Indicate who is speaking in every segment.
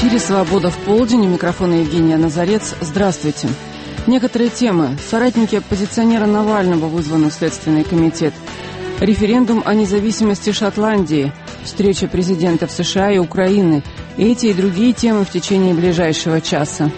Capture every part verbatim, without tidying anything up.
Speaker 1: эфире «Свобода в полдень». У микрофона Евгения Назарец. Здравствуйте. Некоторые темы. Соратники оппозиционера Навального вызваны в Следственный комитет. Референдум о независимости Шотландии. Встреча президентов США и Украины. Эти и другие темы в течение ближайшего часа.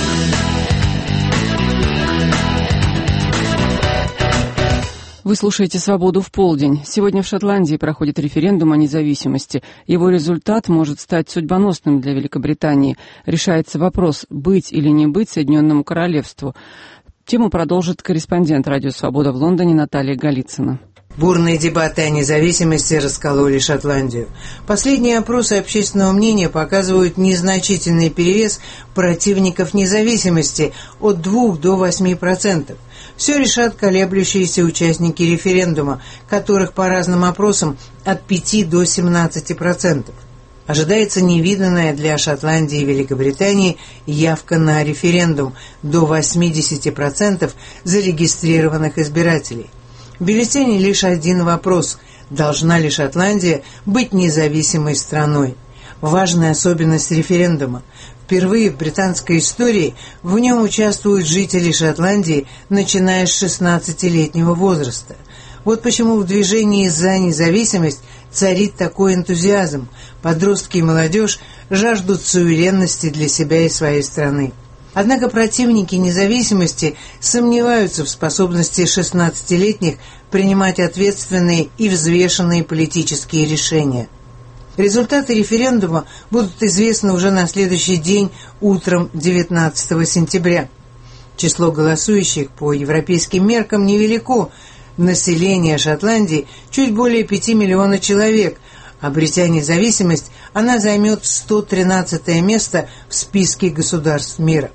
Speaker 1: Вы слушаете «Свободу в полдень». Сегодня в Шотландии проходит референдум о независимости. Его результат может стать судьбоносным для Великобритании. Решается вопрос, быть или не быть Соединенному Королевству. Тему продолжит корреспондент «Радио Свобода» в Лондоне Наталья Голицына.
Speaker 2: Бурные дебаты о независимости раскололи Шотландию. Последние опросы общественного мнения показывают незначительный перевес противников независимости от двух до восьми процентов. Все решат колеблющиеся участники референдума, которых по разным опросам от пяти до семнадцати процентов. Ожидается невиданная для Шотландии и Великобритании явка на референдум до восьмидесяти процентов зарегистрированных избирателей. В бюллетене лишь один вопрос: должна ли Шотландия быть независимой страной? Важная особенность референдума. Впервые в британской истории в нем участвуют жители Шотландии, начиная с шестнадцатилетнего возраста. Вот почему в движении «За независимость» царит такой энтузиазм. Подростки и молодежь жаждут суверенности для себя и своей страны. Однако противники независимости сомневаются в способности шестнадцатилетних принимать ответственные и взвешенные политические решения. Результаты референдума будут известны уже на следующий день, утром девятнадцатого сентября. Число голосующих по европейским меркам невелико. Население Шотландии чуть более пяти миллионов человек. Обретя независимость, она займет сто тринадцатое место в списке государств мира.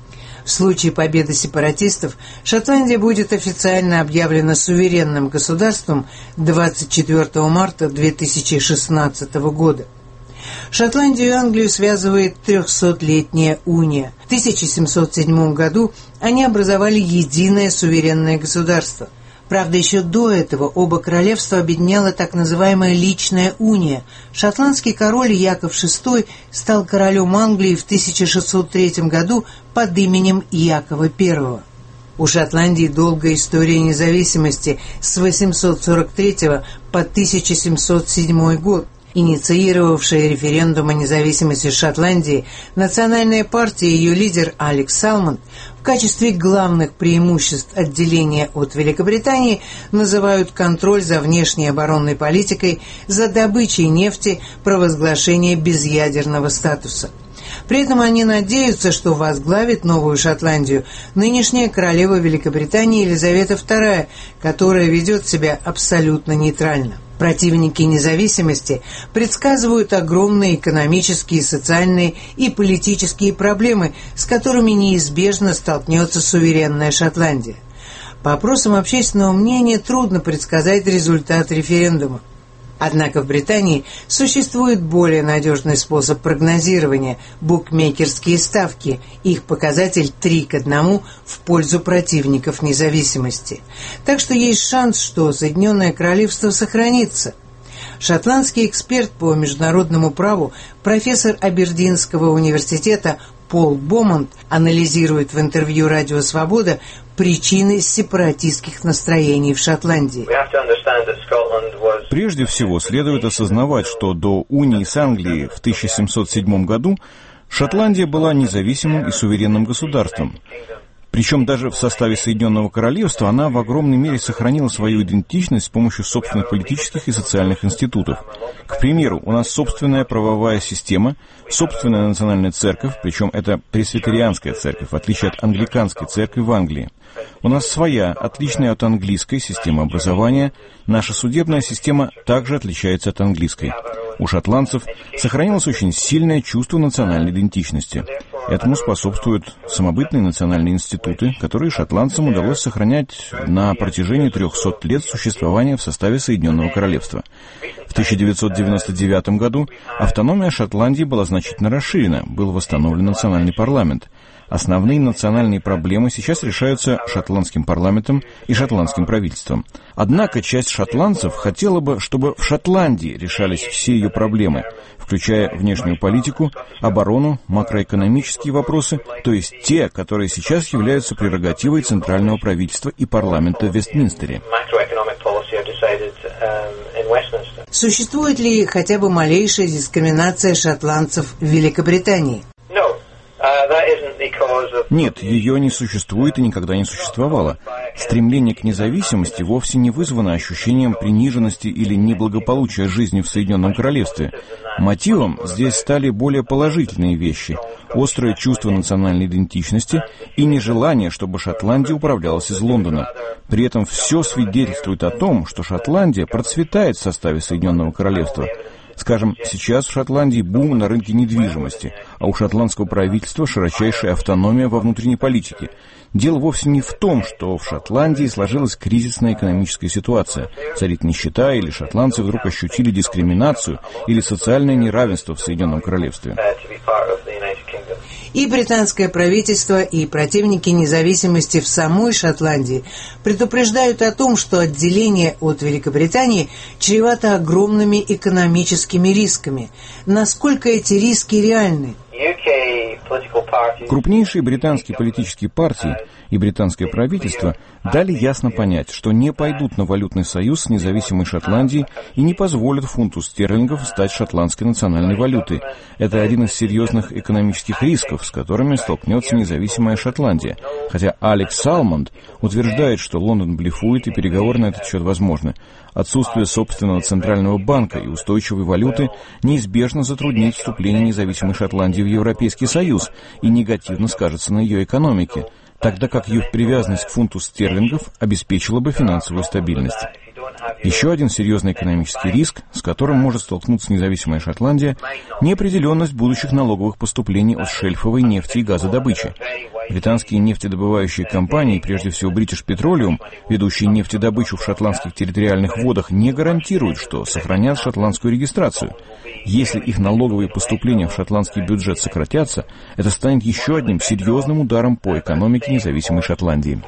Speaker 2: В случае победы сепаратистов Шотландия будет официально объявлена суверенным государством двадцать четвёртого марта две тысячи шестнадцатого года. Шотландию и Англию связывает трехсотлетняя уния. В тысяча семьсот седьмом году они образовали единое суверенное государство. Правда, еще до этого оба королевства объединяла так называемая личная уния. Шотландский король Яков шестой стал королем Англии в тысяча шестьсот третьем году под именем Якова первого. У Шотландии долгая история независимости с восемьсот сорок третьего по тысяча семьсот седьмой год. Инициировавшая референдум о независимости Шотландии, национальная партия и ее лидер Алекс Салмонд в качестве главных преимуществ отделения от Великобритании называют контроль за внешней оборонной политикой, за добычей нефти, провозглашение безъядерного статуса. При этом они надеются, что возглавит Новую Шотландию нынешняя королева Великобритании Елизавета вторая, которая ведет себя абсолютно нейтрально. Противники независимости предсказывают огромные экономические, социальные и политические проблемы, с которыми неизбежно столкнется суверенная Шотландия. По опросам общественного мнения трудно предсказать результат референдума. Однако в Британии существует более надежный способ прогнозирования – букмекерские ставки. Их показатель три к одному в пользу противников независимости. Так что есть шанс, что Соединенное Королевство сохранится. Шотландский эксперт по международному праву, профессор Абердинского университета Пол Бомонд анализирует в интервью «Радио Свобода» причины сепаратистских настроений в Шотландии.
Speaker 3: Прежде всего, следует осознавать, что до унии с Англией в тысяча семьсот седьмом году Шотландия была независимым и суверенным государством. Причем даже в составе Соединенного Королевства она в огромной мере сохранила свою идентичность с помощью собственных политических и социальных институтов. К примеру, у нас собственная правовая система, собственная национальная церковь, причем это пресвитерианская церковь, в отличие от англиканской церкви в Англии. У нас своя, отличная от английской, система образования. Наша судебная система также отличается от английской. У шотландцев сохранилось очень сильное чувство национальной идентичности. Этому способствуют самобытные национальные институты, которые шотландцам удалось сохранять на протяжении трехсот лет существования в составе Соединенного Королевства. В тысяча девятьсот девяносто девятом году автономия Шотландии была значительно расширена, был восстановлен национальный парламент. Основные национальные проблемы сейчас решаются шотландским парламентом и шотландским правительством. Однако часть шотландцев хотела бы, чтобы в Шотландии решались все ее проблемы, включая внешнюю политику, оборону, макроэкономические вопросы, то есть те, которые сейчас являются прерогативой центрального правительства и парламента в Вестминстере.
Speaker 2: Существует ли хотя бы малейшая дискриминация шотландцев в Великобритании?
Speaker 3: Нет, ее не существует и никогда не существовало. Стремление к независимости вовсе не вызвано ощущением приниженности или неблагополучия жизни в Соединенном Королевстве. Мотивом здесь стали более положительные вещи – острое чувство национальной идентичности и нежелание, чтобы Шотландия управлялась из Лондона. При этом все свидетельствует о том, что Шотландия процветает в составе Соединенного Королевства. Скажем, сейчас в Шотландии бум на рынке недвижимости, а у шотландского правительства широчайшая автономия во внутренней политике. Дело вовсе не в том, что в Шотландии сложилась кризисная экономическая ситуация, царит нищета, или шотландцы вдруг ощутили дискриминацию или социальное неравенство в Соединенном Королевстве.
Speaker 2: И британское правительство, и противники независимости в самой Шотландии предупреждают о том, что отделение от Великобритании чревато огромными экономическими рисками. Насколько эти риски реальны?
Speaker 3: Крупнейшие британские политические партии и британское правительство дали ясно понять, что не пойдут на валютный союз с независимой Шотландией и не позволят фунту стерлингов стать шотландской национальной валютой. Это один из серьезных экономических рисков, с которыми столкнется независимая Шотландия. Хотя Алекс Салмонд утверждает, что Лондон блефует и переговоры на этот счет возможны. Отсутствие собственного центрального банка и устойчивой валюты неизбежно затруднит вступление независимой Шотландии в Европейский Союз и негативно скажется на ее экономике, тогда как ее привязанность к фунту стерлингов обеспечила бы финансовую стабильность. Еще один серьезный экономический риск, с которым может столкнуться независимая Шотландия, неопределенность будущих налоговых поступлений от шельфовой нефти и газодобычи. Британские нефтедобывающие компании, прежде всего British Petroleum, ведущие нефтедобычу в шотландских территориальных водах, не гарантируют, что сохранят шотландскую регистрацию. Если их налоговые поступления в шотландский бюджет сократятся, это станет еще одним серьезным ударом по экономике независимой Шотландии.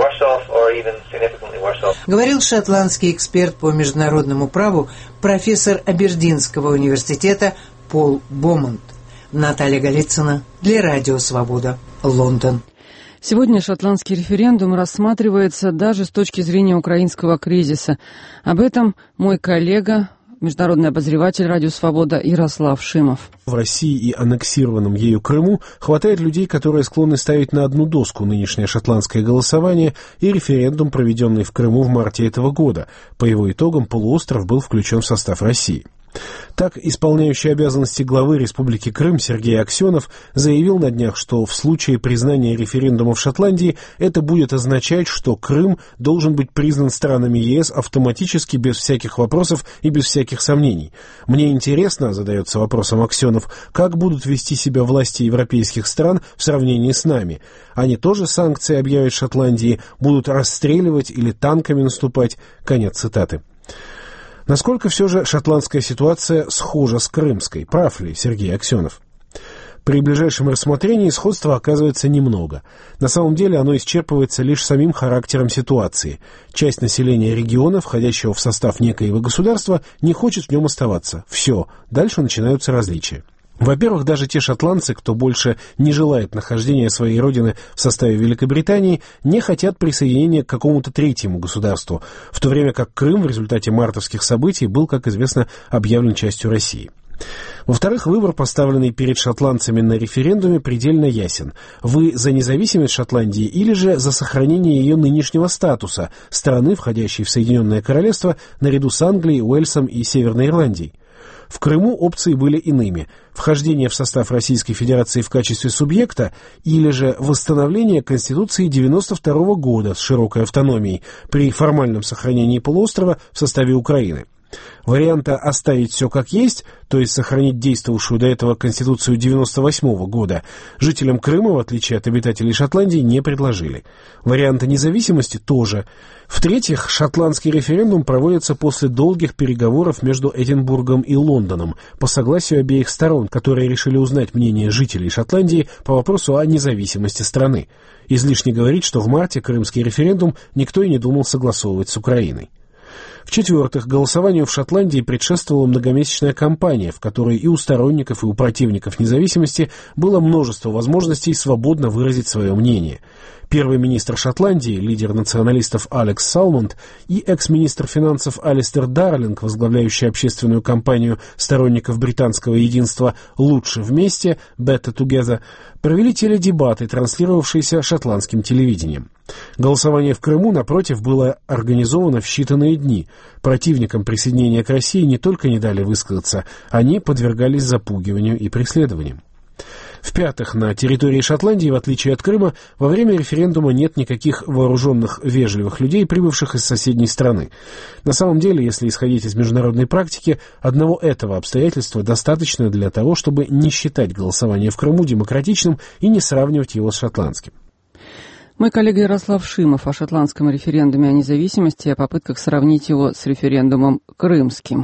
Speaker 2: Говорил шотландский эксперт по международному праву, профессор Абердинского университета Пол Бомонт. Наталья Голицына для Радио Свобода, Лондон.
Speaker 1: Сегодня шотландский референдум рассматривается даже с точки зрения украинского кризиса. Об этом мой коллега, международный обозреватель «Радио Свобода» Ярослав Шимов.
Speaker 4: В России и аннексированном ею Крыму хватает людей, которые склонны ставить на одну доску нынешнее шотландское голосование и референдум, проведенный в Крыму в марте этого года. По его итогам полуостров был включен в состав России. Так, исполняющий обязанности главы Республики Крым Сергей Аксенов заявил на днях, что в случае признания референдума в Шотландии это будет означать, что Крым должен быть признан странами ЕС автоматически, без всяких вопросов и без всяких сомнений. Мне интересно, задается вопросом Аксенов, как будут вести себя власти европейских стран в сравнении с нами. Они тоже санкции объявят Шотландии, будут расстреливать или танками наступать? Конец цитаты. Насколько все же шотландская ситуация схожа с крымской? Прав ли Сергей Аксенов? При ближайшем рассмотрении сходства оказывается немного. На самом деле оно исчерпывается лишь самим характером ситуации. Часть населения региона, входящего в состав некоего государства, не хочет в нем оставаться. Все, дальше начинаются различия. Во-первых, даже те шотландцы, кто больше не желает нахождения своей родины в составе Великобритании, не хотят присоединения к какому-то третьему государству, в то время как Крым в результате мартовских событий был, как известно, объявлен частью России. Во-вторых, выбор, поставленный перед шотландцами на референдуме, предельно ясен. Вы за независимость Шотландии или же за сохранение ее нынешнего статуса, страны, входящей в Соединенное Королевство, наряду с Англией, Уэльсом и Северной Ирландией. В Крыму опции были иными – вхождение в состав Российской Федерации в качестве субъекта или же восстановление Конституции девяносто второго года с широкой автономией при формальном сохранении полуострова в составе Украины. Варианта оставить все как есть, то есть сохранить действовавшую до этого Конституцию девяносто восьмого года, жителям Крыма, в отличие от обитателей Шотландии, не предложили. Варианта независимости тоже. В-третьих, шотландский референдум проводится после долгих переговоров между Эдинбургом и Лондоном по согласию обеих сторон, которые решили узнать мнение жителей Шотландии по вопросу о независимости страны. Излишне говорить, что в марте крымский референдум никто и не думал согласовывать с Украиной. В-четвертых, голосованию в Шотландии предшествовала многомесячная кампания, в которой и у сторонников, и у противников независимости было множество возможностей свободно выразить свое мнение. Первый министр Шотландии, лидер националистов Алекс Салмонд, и экс-министр финансов Алистер Дарлинг, возглавляющий общественную кампанию сторонников британского единства «Лучше вместе» (Better Together), провели теледебаты, транслировавшиеся шотландским телевидением. Голосование в Крыму, напротив, было организовано в считанные дни. Противникам присоединения к России не только не дали высказаться, они подвергались запугиванию и преследованиям. В-пятых, на территории Шотландии, в отличие от Крыма, во время референдума нет никаких вооруженных, вежливых людей, прибывших из соседней страны. На самом деле, если исходить из международной практики, одного этого обстоятельства достаточно для того, чтобы не считать голосование в Крыму демократичным и не сравнивать его с шотландским.
Speaker 1: Мой коллега Ярослав Шимов о шотландском референдуме о независимости и о попытках сравнить его с референдумом крымским.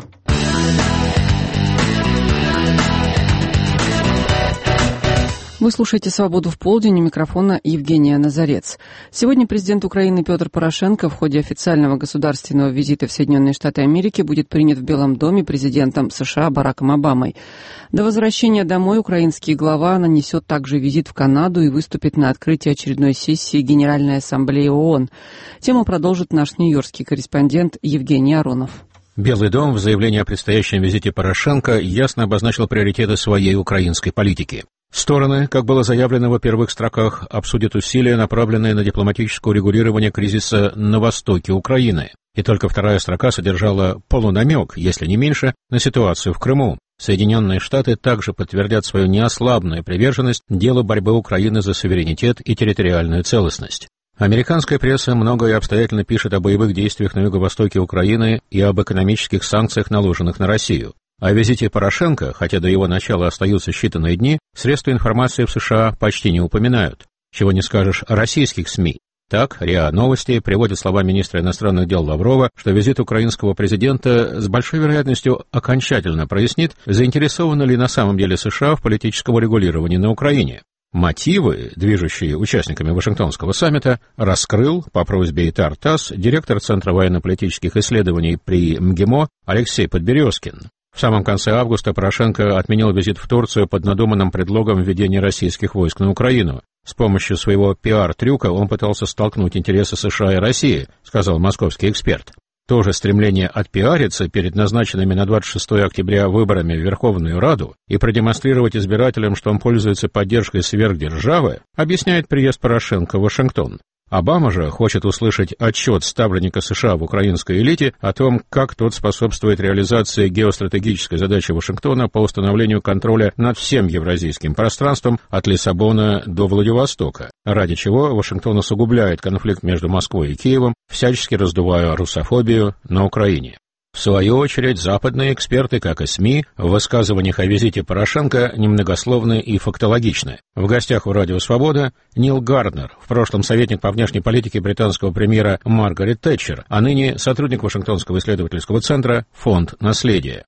Speaker 1: Вы слушаете «Свободу в полдень», у микрофона Евгения Назарец. Сегодня президент Украины Петр Порошенко в ходе официального государственного визита в Соединенные Штаты Америки будет принят в Белом доме президентом США Бараком Обамой. До возвращения домой украинский глава нанесет также визит в Канаду и выступит на открытии очередной сессии Генеральной Ассамблеи ООН. Тему продолжит наш нью-йоркский корреспондент Евгений Аронов.
Speaker 5: Белый дом в заявлении о предстоящем визите Порошенко ясно обозначил приоритеты своей украинской политики. Стороны, как было заявлено во первых строках, обсудят усилия, направленные на дипломатическое урегулирование кризиса на востоке Украины. И только вторая строка содержала полунамек, если не меньше, на ситуацию в Крыму. Соединенные Штаты также подтвердят свою неослабную приверженность делу борьбы Украины за суверенитет и территориальную целостность. Американская пресса много и обстоятельно пишет о боевых действиях на юго-востоке Украины и об экономических санкциях, наложенных на Россию. О визите Порошенко, хотя до его начала остаются считанные дни, средства информации в США почти не упоминают. Чего не скажешь о российских СМИ. Так, РИА Новости приводит слова министра иностранных дел Лаврова, что визит украинского президента с большой вероятностью окончательно прояснит, заинтересованы ли на самом деле США в политическом урегулировании на Украине. Мотивы, движущие участниками Вашингтонского саммита, раскрыл по просьбе ИТАР-ТАСС директор Центра военно-политических исследований при МГИМО Алексей Подберезкин. В самом конце августа Порошенко отменил визит в Турцию под надуманным предлогом введения российских войск на Украину. С помощью своего пиар-трюка он пытался столкнуть интересы США и России, сказал московский эксперт. То же стремление отпиариться перед назначенными на двадцать шестое октября выборами в Верховную Раду и продемонстрировать избирателям, что он пользуется поддержкой сверхдержавы, объясняет приезд Порошенко в Вашингтон. Обама же хочет услышать отчет ставленника США в украинской элите о том, как тот способствует реализации геостратегической задачи Вашингтона по установлению контроля над всем евразийским пространством от Лиссабона до Владивостока, ради чего Вашингтон усугубляет конфликт между Москвой и Киевом, всячески раздувая русофобию на Украине. В свою очередь, западные эксперты, как и СМИ, в высказываниях о визите Порошенко немногословны и фактологичны. В гостях у «Радио Свобода» Нил Гарднер, в прошлом советник по внешней политике британского премьера Маргарет Тэтчер, а ныне сотрудник Вашингтонского исследовательского центра «Фонд наследия».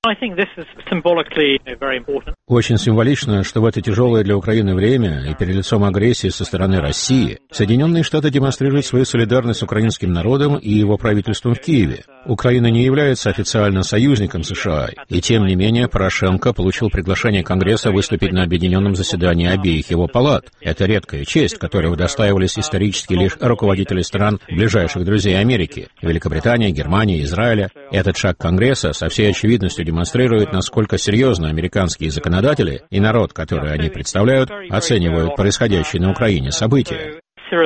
Speaker 5: Очень символично, что в это тяжелое для Украины время и перед лицом агрессии со стороны России Соединенные Штаты демонстрируют свою солидарность с украинским народом и его правительством в Киеве. Украина не является официально союзником США, и тем не менее Порошенко получил приглашение Конгресса выступить на объединенном заседании обеих его палат. Это редкая честь, которой удостаивались исторически лишь руководители стран, ближайших друзей Америки – Великобритании, Германии, Израиля. Этот шаг Конгресса со всей очевидностью демонстрирует, насколько серьезно американские законодатели и народ, который они представляют, оценивают происходящие на Украине события.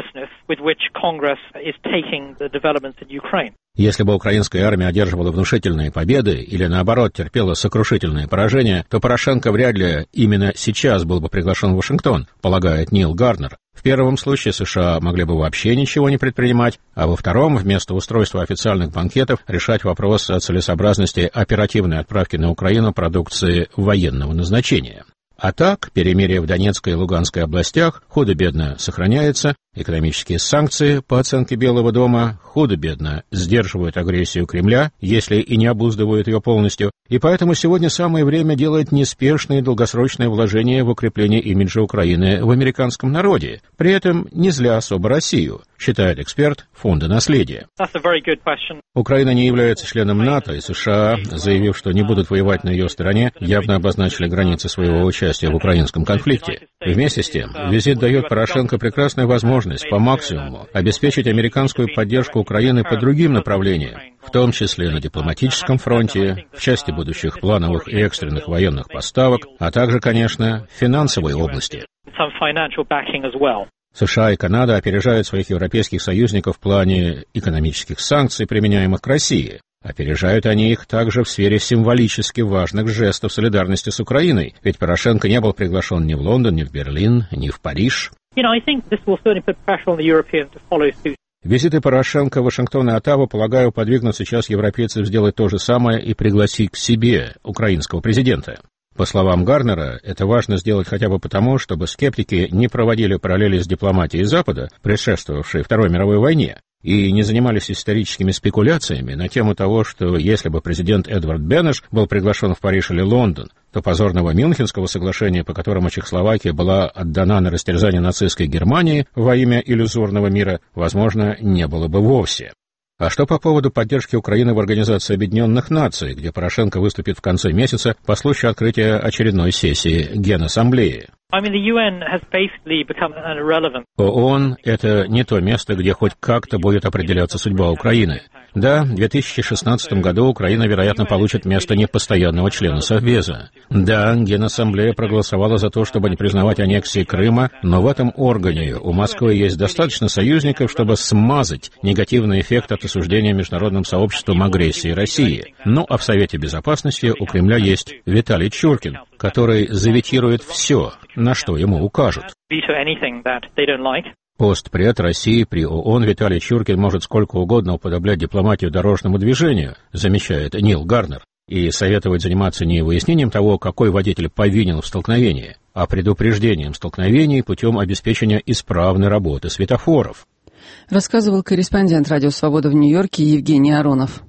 Speaker 5: Если бы украинская армия одерживала внушительные победы или, наоборот, терпела сокрушительные поражения, то Порошенко вряд ли именно сейчас был бы приглашен в Вашингтон, полагает Нил Гарднер. В первом случае США могли бы вообще ничего не предпринимать, а во втором, вместо устройства официальных банкетов, решать вопрос о целесообразности оперативной отправки на Украину продукции военного назначения. А так, перемирие в Донецкой и Луганской областях худо-бедно сохраняется, экономические санкции, по оценке Белого дома, худо-бедно сдерживают агрессию Кремля, если и не обуздывают ее полностью, и поэтому сегодня самое время делать неспешные долгосрочные вложения в укрепление имиджа Украины в американском народе, при этом не зля особо Россию, считает эксперт Фонда наследия. Украина не является членом НАТО, и США, заявив, что не будут воевать на ее стороне, явно обозначили границы своего участия в украинском конфликте. Вместе с тем, визит дает Порошенко прекрасную возможность по максимуму обеспечить американскую поддержку Украины по другим направлениям, в том числе на дипломатическом фронте, в части будущих плановых и экстренных военных поставок, а также, конечно, в финансовой области. США и Канада опережают своих европейских союзников в плане экономических санкций, применяемых к России. Опережают они их также в сфере символически важных жестов солидарности с Украиной, ведь Порошенко не был приглашен ни в Лондон, ни в Берлин, ни в Париж. Визиты Порошенко в Вашингтон и Оттаву, полагаю, подвигнут сейчас европейцев сделать то же самое и пригласить к себе украинского президента. По словам Гарнера, это важно сделать хотя бы потому, чтобы скептики не проводили параллели с дипломатией Запада, предшествовавшей Второй мировой войне, и не занимались историческими спекуляциями на тему того, что если бы президент Эдвард Бенеш был приглашен в Париж или Лондон, то позорного Мюнхенского соглашения, по которому Чехословакия была отдана на растерзание нацистской Германии во имя иллюзорного мира, возможно, не было бы вовсе. А что по поводу поддержки Украины в Организации Объединенных Наций, где Порошенко выступит в конце месяца по случаю открытия очередной сессии Генассамблеи? ООН — это не то место, где хоть как-то будет определяться судьба Украины. Да, в две тысячи шестнадцатом году Украина, вероятно, получит место непостоянного члена Совбеза. Да, Генассамблея проголосовала за то, чтобы не признавать аннексии Крыма, но в этом органе у Москвы есть достаточно союзников, чтобы смазать негативный эффект от осуждения международным сообществом агрессии России. Ну, а в Совете Безопасности у Кремля есть Виталий Чуркин, который заветирует все, на что ему укажут. Постпред России при ООН Виталий Чуркин может сколько угодно уподоблять дипломатию дорожному движению, замечает Нил Гарнер, и советовать заниматься не выяснением того, какой водитель повинен в столкновении, а предупреждением столкновений путем обеспечения исправной работы светофоров.
Speaker 1: Рассказывал корреспондент «Радио Свобода» в Нью-Йорке Евгений Аронов.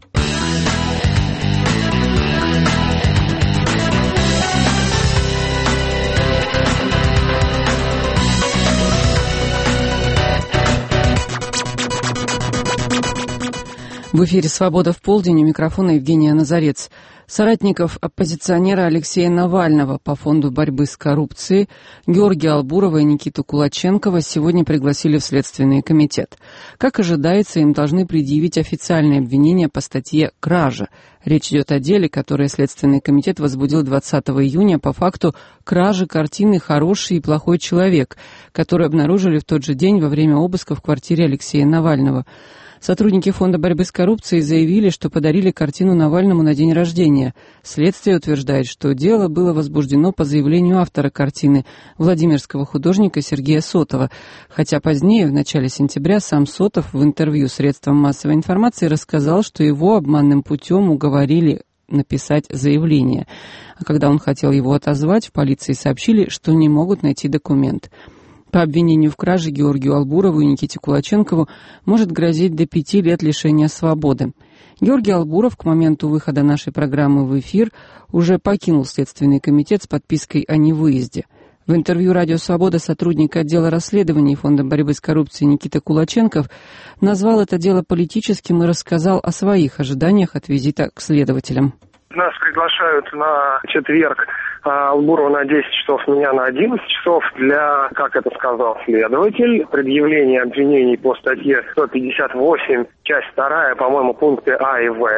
Speaker 1: В эфире «Свобода в полдень», у микрофона Евгения Назарец. Соратников оппозиционера Алексея Навального по фонду борьбы с коррупцией Георгия Албурова и Никиту Кулаченкова сегодня пригласили в Следственный комитет. Как ожидается, им должны предъявить официальные обвинения по статье «Кража». Речь идет о деле, которое Следственный комитет возбудил двадцатого июня по факту кражи картины «Хороший и плохой человек», которую обнаружили в тот же день во время обыска в квартире Алексея Навального. Сотрудники Фонда борьбы с коррупцией заявили, что подарили картину Навальному на день рождения. Следствие утверждает, что дело было возбуждено по заявлению автора картины, владимирского художника Сергея Сотова, хотя позднее, в начале сентября, сам Сотов в интервью средствам массовой информации рассказал, что его обманным путем уговорили написать заявление. А когда он хотел его отозвать, в полиции сообщили, что не могут найти документ. По обвинению в краже Георгию Албурову и Никите Кулаченкову может грозить до пяти лет лишения свободы. Георгий Албуров к моменту выхода нашей программы в эфир уже покинул Следственный комитет с подпиской о невыезде. В интервью «Радио Свобода» сотрудник отдела расследований Фонда борьбы с коррупцией Никита Кулаченков назвал это дело политическим и рассказал о своих ожиданиях от визита к следователям.
Speaker 6: Нас приглашают на четверг Албурова на десять часов, меня на одиннадцать часов для, как это сказал следователь, предъявления обвинений по статье сто пятьдесят восемь, часть вторая, по-моему, пункты А и В.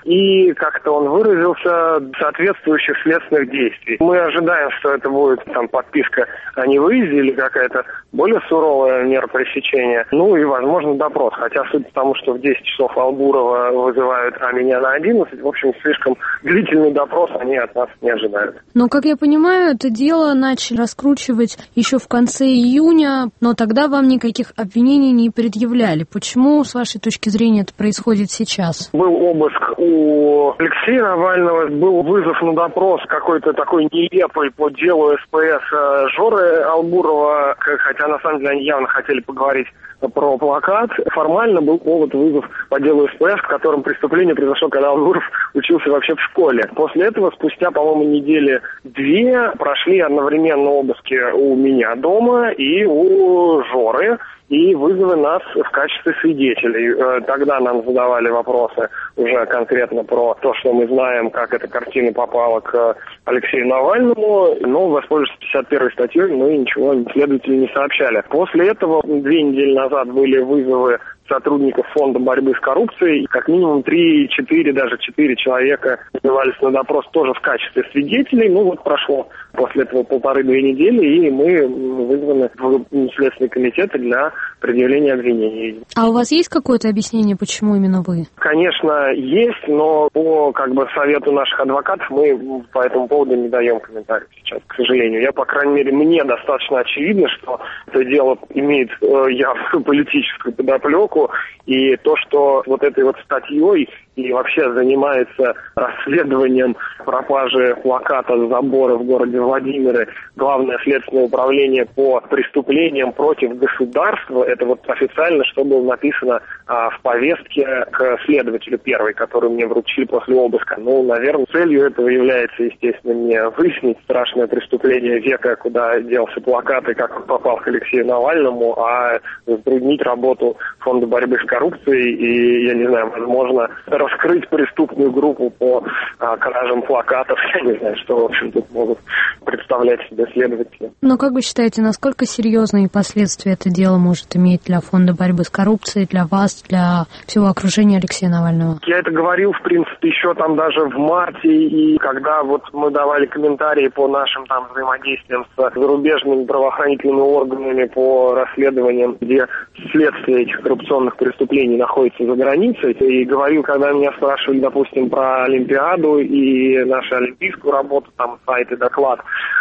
Speaker 6: и, как-то он выразился, соответствующих следственных действий. Мы ожидаем, что это будет там подписка о невыезде или какая-то более суровая мера пресечения. Ну и, возможно, допрос. Хотя, судя по тому, что в десять часов Албурова вызывают, а меня на одиннадцать, в общем, слишком длительный допрос они от нас не ожидают.
Speaker 7: Но, как я понимаю, это дело начали раскручивать еще в конце июня, но тогда вам никаких обвинений не предъявляли. Почему, с вашей точки зрения, это происходит сейчас?
Speaker 6: Был обыск у Алексея Навального, был вызов на допрос какой-то такой нелепый по делу СПС Жоры Албурова, хотя на самом деле они явно хотели поговорить про плакат. Формально был повод вызов по делу СПС, в котором преступление произошло, когда Албуров учился вообще в школе. После этого, спустя, по-моему, недели две, прошли одновременно обыски у меня дома и у Жоры, и вызовы нас в качестве свидетелей. Тогда нам задавали вопросы уже конкретно про то, что мы знаем, как эта картина попала к Алексею Навальному, но, воспользовавшись пятьдесят первой статьей, мы ничего следователю не сообщали. После этого две недели назад были вызовы сотрудников фонда борьбы с коррупцией, и как минимум три-четыре, даже четыре человека вызывались на допрос тоже в качестве свидетелей. Ну вот прошло после этого полторы-две недели, и мы вызваны в Следственный комитет для предъявления обвинений.
Speaker 7: А у вас есть какое-то объяснение, почему именно вы?
Speaker 6: Конечно, есть, но по как бы совету наших адвокатов мы по этому поводу не даем комментариев сейчас, к сожалению. Я, по крайней мере, мне достаточно очевидно, что это дело имеет э, явную политическую подоплеку, и то, что вот этой вот статьей и вообще занимается расследованием пропажи плаката с забора в городе Владимире Главное следственное управление по преступлениям против государства, это вот официально, что было написано а, в повестке к следователю первой, которую мне вручили после обыска. Ну, наверное, целью этого является, естественно, не выяснить страшное преступление века, куда делся плакат и как он попал к Алексею Навальному, а затруднить работу фонда борьбы с коррупцией и, я не знаю, возможно, раскрыть преступную группу по а, кражам плакатов. Я не знаю, что, в общем, тут могут представлять себе следователи.
Speaker 7: Но как вы считаете, насколько серьезные последствия это дело может иметь для фонда борьбы с коррупцией, для вас, для всего окружения Алексея Навального?
Speaker 6: Я это говорил, в принципе, еще там даже в марте, и когда вот мы давали комментарии по нашим там взаимодействиям с зарубежными правоохранительными органами по расследованиям, где следствие этих коррупционных преступлений находится за границей, и говорил, когда меня спрашивали, допустим, про Олимпиаду и нашу олимпийскую работу, там сайт и доклад,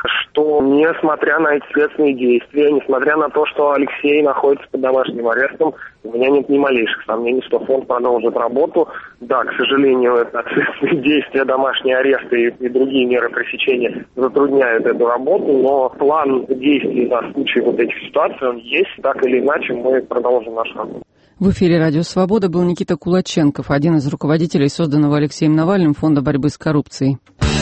Speaker 6: что несмотря на эти следственные действия, несмотря на то, что Алексей находится под домашним арестом, у меня нет ни малейших сомнений, что фонд продолжит работу. Да, к сожалению, это следственные действия, домашние аресты и, и другие меры пресечения затрудняют эту работу, но план действий на случай вот этих ситуаций, он есть. Так или иначе, мы продолжим нашу работу.
Speaker 1: В эфире «Радио Свобода» был Никита Кулаченков, один из руководителей созданного Алексеем Навальным фонда борьбы с коррупцией.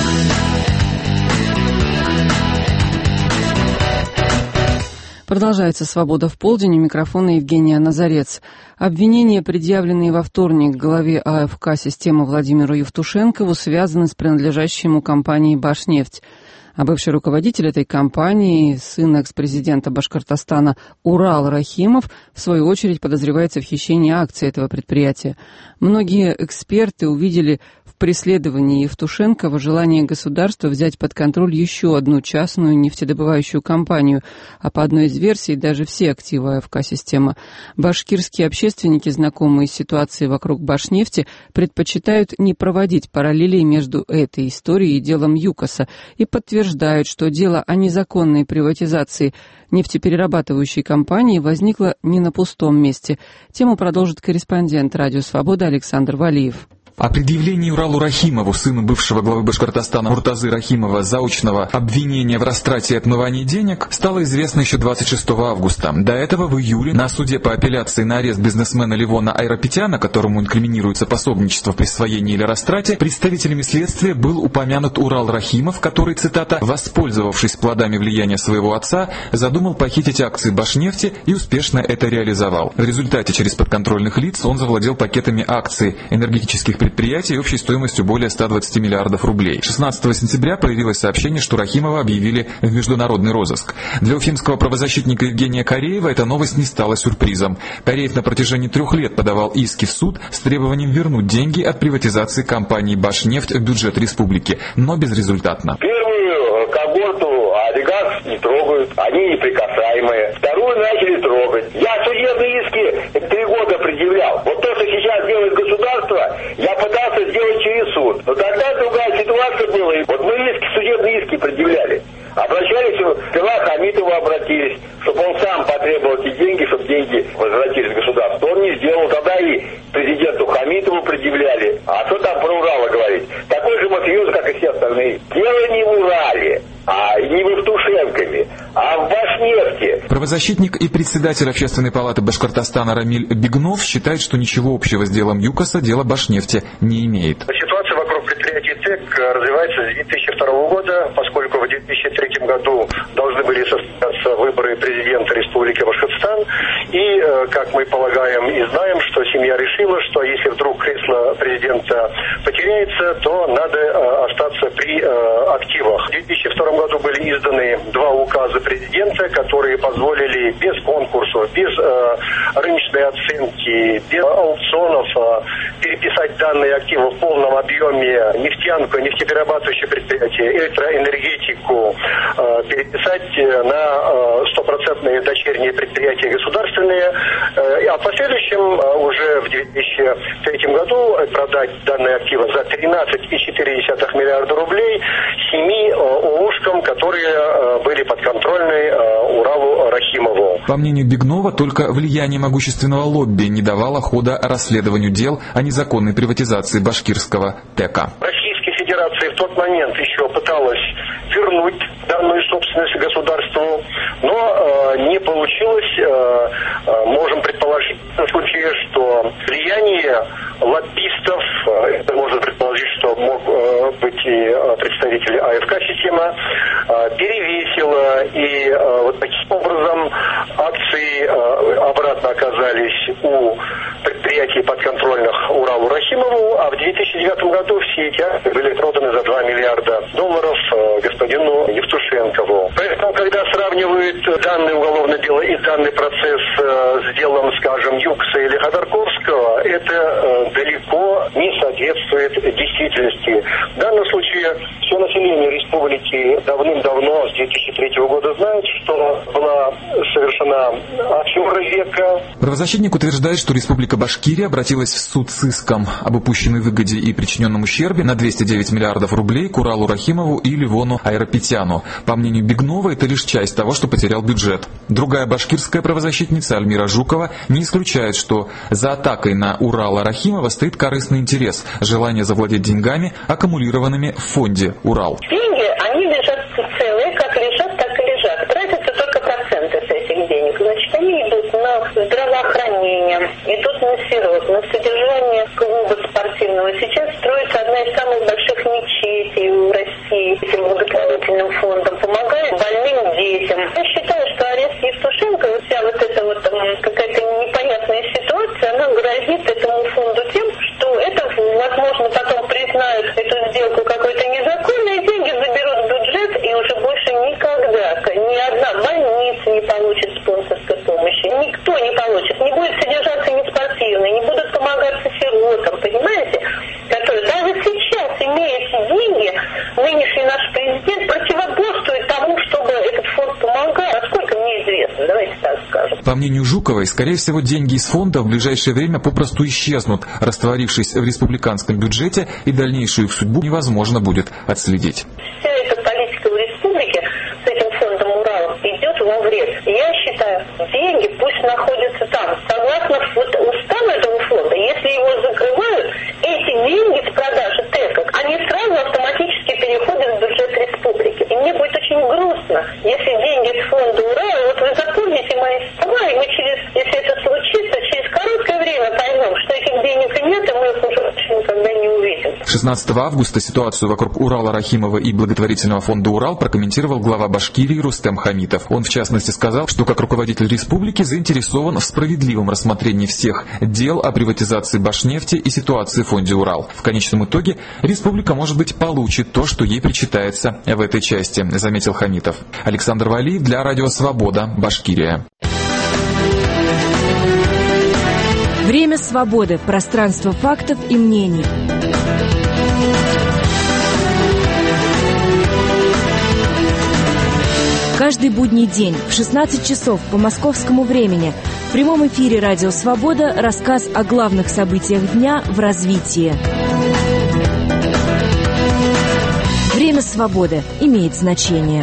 Speaker 1: Продолжается «Свобода в полдень», у микрофона Евгения Назарец. Обвинения, предъявленные во вторник главе АФК «Система» Владимиру Евтушенкову, связаны с принадлежащей ему компанией «Башнефть». А бывший руководитель этой компании, сын экс-президента Башкортостана Урал Рахимов, в свою очередь подозревается в хищении акций этого предприятия. Многие эксперты увидели в преследовании Евтушенкова желание государства взять под контроль еще одну частную нефтедобывающую компанию, а по одной из версий даже все активы АФК-система. Башкирские общественники, знакомые с ситуацией вокруг Башнефти, предпочитают не проводить параллелей между этой историей и делом ЮКОСа и подтверждают, что дело о незаконной приватизации нефтеперерабатывающей компании возникло не на пустом месте. Тему продолжит корреспондент «Радио Свобода» Александр Валиев.
Speaker 8: О предъявлении Уралу Рахимову, сыну бывшего главы Башкортостана Муртазы Рахимова, заочного обвинения в растрате и отмывании денег, стало известно еще двадцать шестого августа. До этого в июле на суде по апелляции на арест бизнесмена Левона Айрапетяна, которому инкриминируется пособничество в присвоении или растрате, представителями следствия был упомянут Урал Рахимов, который, цитата, «воспользовавшись плодами влияния своего отца, задумал похитить акции Башнефти и успешно это реализовал. В результате через подконтрольных лиц он завладел пакетами акций энергетических предприятий предприятий общей стоимостью более ста двадцати миллиардов рублей. шестнадцатого сентября появилось сообщение, что Рахимова объявили в международный розыск. Для уфимского правозащитника Евгения Кореева эта новость не стала сюрпризом. Кореев на протяжении трех лет подавал иски в суд с требованием вернуть деньги от приватизации компании «Башнефть» в бюджет республики, но безрезультатно.
Speaker 9: Первую когорту олигархов не трогают, они неприкасаемые. Вторую начали трогать. Я судебные иски три года предъявлял. Вот то, что сейчас делает государство, я пытался сделать через суд. Но тогда другая ситуация была. Вот мы иски, судебные иски предъявляли. Обращались, сперва Хамитову обратились, чтобы он сам потребовал эти деньги, чтобы деньги возвратились государству. Он не сделал, тогда и президенту Хамитову предъявляли. А что там про Урал говорить? Такой же мафиоз, как и все остальные. Дело не в Урале, а не в Евтушенкове, а в Башнефти.
Speaker 8: Правозащитник и председатель Общественной палаты Башкортостана Рамиль Бегнов считает, что ничего общего с делом ЮКОСа дело Башнефти не имеет.
Speaker 10: Ситуация вокруг предприятия ТЭК развивается с две тысячи второго года, поскольку в две тысячи третьем году должны были состояться выборы президента Республики Башкортостан. И, как мы полагаем и знаем, что семья решила, что если вдруг кресло президента потеряется, то надо остаться при активах. В две тысячи втором году были изданы два указа президента, которые позволили без конкурсов, без рыночной оценки, без аукционов переписать данные активы в полном объеме, нефтянку, нефтеперерабатывающее предприятие, электроэнергетику, переписать на стопроцентные дочерние предприятия государственные, а в последующем уже в две тысячи третьем году продать данные активы за тринадцать целых четыре десятых миллиарда рублей семи ООшкам, которые были подконтрольны Уралу Рахимову.
Speaker 8: По мнению Бегнова, только влияние могущественного лобби не давало хода расследованию дел о незаконной приватизации башкирского ТЭКа.
Speaker 10: Российская Федерация в тот момент еще пыталась вернуть данную собственность государству, но э, не получилось. Э, э, можем предположить в случае, что влияние лоббистов, э, это можно предположить, что мог э, быть и э, представители АФК-система, э, перевесило, и э, вот таким образом акции э, обратно оказались у предприятий подконтрольных Уралу Рахимову, а в две тысячи девятом году все эти акции были проданы за два миллиарда долларов э, господину Евтушенкову. Поэтому, когда сравнивают данное уголовное дело и данный процесс э, с делом, скажем, ЮКСа или Ходорковского, это э, далеко не соответствует действительности. В данном случае все население республики давным-давно, с две тысячи третьего года, знает, что была совершена афера века.
Speaker 8: Правозащитник утверждает, что Республика Башкирия обратилась в суд с иском об упущенной выгоде и причиненном ущербе на двести девять миллиардов рублей к Уралу Рахимову и Ливону Айрапетяну. По мнению Бегнова, это лишь часть того, что потерял бюджет. Другая башкирская правозащитница Альмира Жукова не исключает, что за атакой на Урала Рахимова стоит корыстный интерес, желание завладеть деньгами, аккумулированными в фонде «Урал».
Speaker 11: Деньги, они лежат целые, как лежат, так и лежат. Тратятся только проценты с этих денег. Значит, они идут на здравоохранение, идут на сирот, на содержание клуба спортивного. Сейчас строится одна из самых больших мечетей в России этим благотворительным фондом, помогает больным детям. Я считаю, что арест Евтушенко, вся вот эта вот какая-то непонятная ситуация, она грозит этому фонду тем, что это, возможно, потом признают эту сделку какой-то незаконной, деньги заберут в бюджет, и уже больше никогда ни одна больница не получит спонсорской помощи, никто не получит, не будет содержаться ни спортивной, не будут помогаться сиротам, понимаете? Которые даже сейчас, имея эти деньги, нынешний наш президент противоборствует тому, чтобы этот фонд помогал. Насколько мне известно, давайте так скажем.
Speaker 8: По мнению Жуковой, скорее всего, деньги из фонда в ближайшее время попросту исчезнут, растворившись в республиканском бюджете, и дальнейшую их судьбу невозможно будет отследить.
Speaker 11: Вся эта политика в республике с этим фондом Урала идет во вред. Я считаю, деньги пусть находятся там. Согласно вот уставу этого фонда, если его закрывают, эти деньги с продажи ТЭКов, они сразу автоматически переходят в бюджет республики. И мне будет очень грустно, если деньги с фонда Урала, вот вы запомните мои слова, и мы через, если это случится, через короткое время поймем, что этих денег нет, и мы их уже никогда не увидим.
Speaker 8: шестнадцатого августа ситуацию вокруг Урала Рахимова и благотворительного фонда «Урал» прокомментировал глава Башкирии Рустем Хамитов. Он, в частности, сказал, что как руководитель республики заинтересован в справедливом рассмотрении всех дел о приватизации Башнефти и ситуации в фонде «Урал». В конечном итоге республика, может быть, получит то, что ей причитается в этой части, заметил Хамитов. Александр Валиев для Радио Свобода, Башкирия.
Speaker 12: Время свободы, пространство фактов и мнений. Каждый будний день в шестнадцать часов по московскому времени в прямом эфире «Радио Свобода» рассказ о главных событиях дня в развитии. Время свободы имеет значение.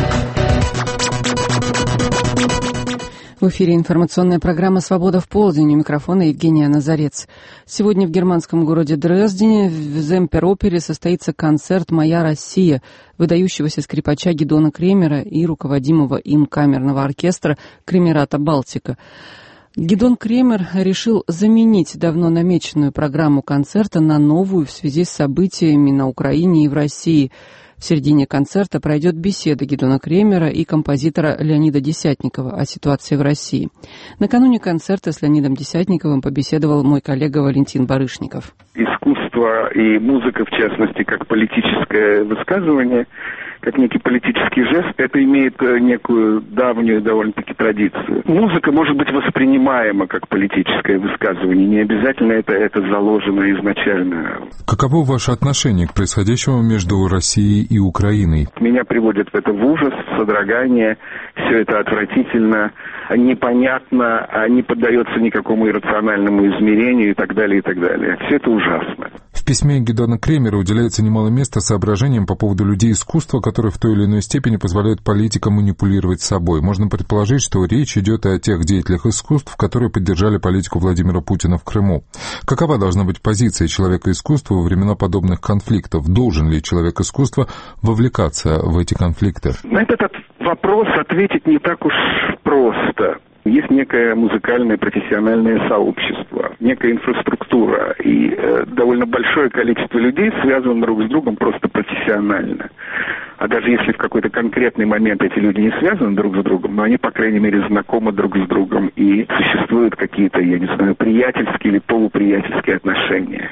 Speaker 1: В эфире информационная программа «Свобода в полдень». У микрофона Евгения Назарец. Сегодня в германском городе Дрездене в Земпер-опере состоится концерт «Моя Россия» выдающегося скрипача Гидона Кремера и руководимого им камерного оркестра «Кремерата Балтика». Гидон Кремер решил заменить давно намеченную программу концерта на новую в связи с событиями на Украине и в России. В середине концерта пройдет беседа Гидона Кремера и композитора Леонида Десятникова о ситуации в России. Накануне концерта с Леонидом Десятниковым побеседовал мой коллега Валентин Барышников.
Speaker 13: Искусство и музыка, в частности, как политическое высказывание, как некий политический жест, это имеет некую давнюю довольно-таки традицию. Музыка может быть воспринимаема как политическое высказывание, не обязательно это, это заложено изначально.
Speaker 14: Каково ваше отношение к происходящему между Россией и Украиной?
Speaker 13: Меня приводит это в ужас, в содрогание, все это отвратительно, непонятно, не поддается никакому иррациональному измерению и так далее, и так далее. Все это ужасно.
Speaker 14: В письме Гидона Кремера уделяется немало места соображениям по поводу людей искусства, которые в той или иной степени позволяют политикам манипулировать собой. Можно предположить, что речь идет о тех деятелях искусств, которые поддержали политику Владимира Путина в Крыму. Какова должна быть позиция человека искусства во времена подобных конфликтов? Должен ли человек искусства вовлекаться в эти конфликты?
Speaker 13: На этот вопрос ответить не так уж просто. Есть некое музыкальное профессиональное сообщество, некая инфраструктура, и э, довольно большое количество людей связано друг с другом просто профессионально. А даже если в какой-то конкретный момент эти люди не связаны друг с другом, но они, по крайней мере, знакомы друг с другом, и существуют какие-то, я не знаю, приятельские или полуприятельские отношения.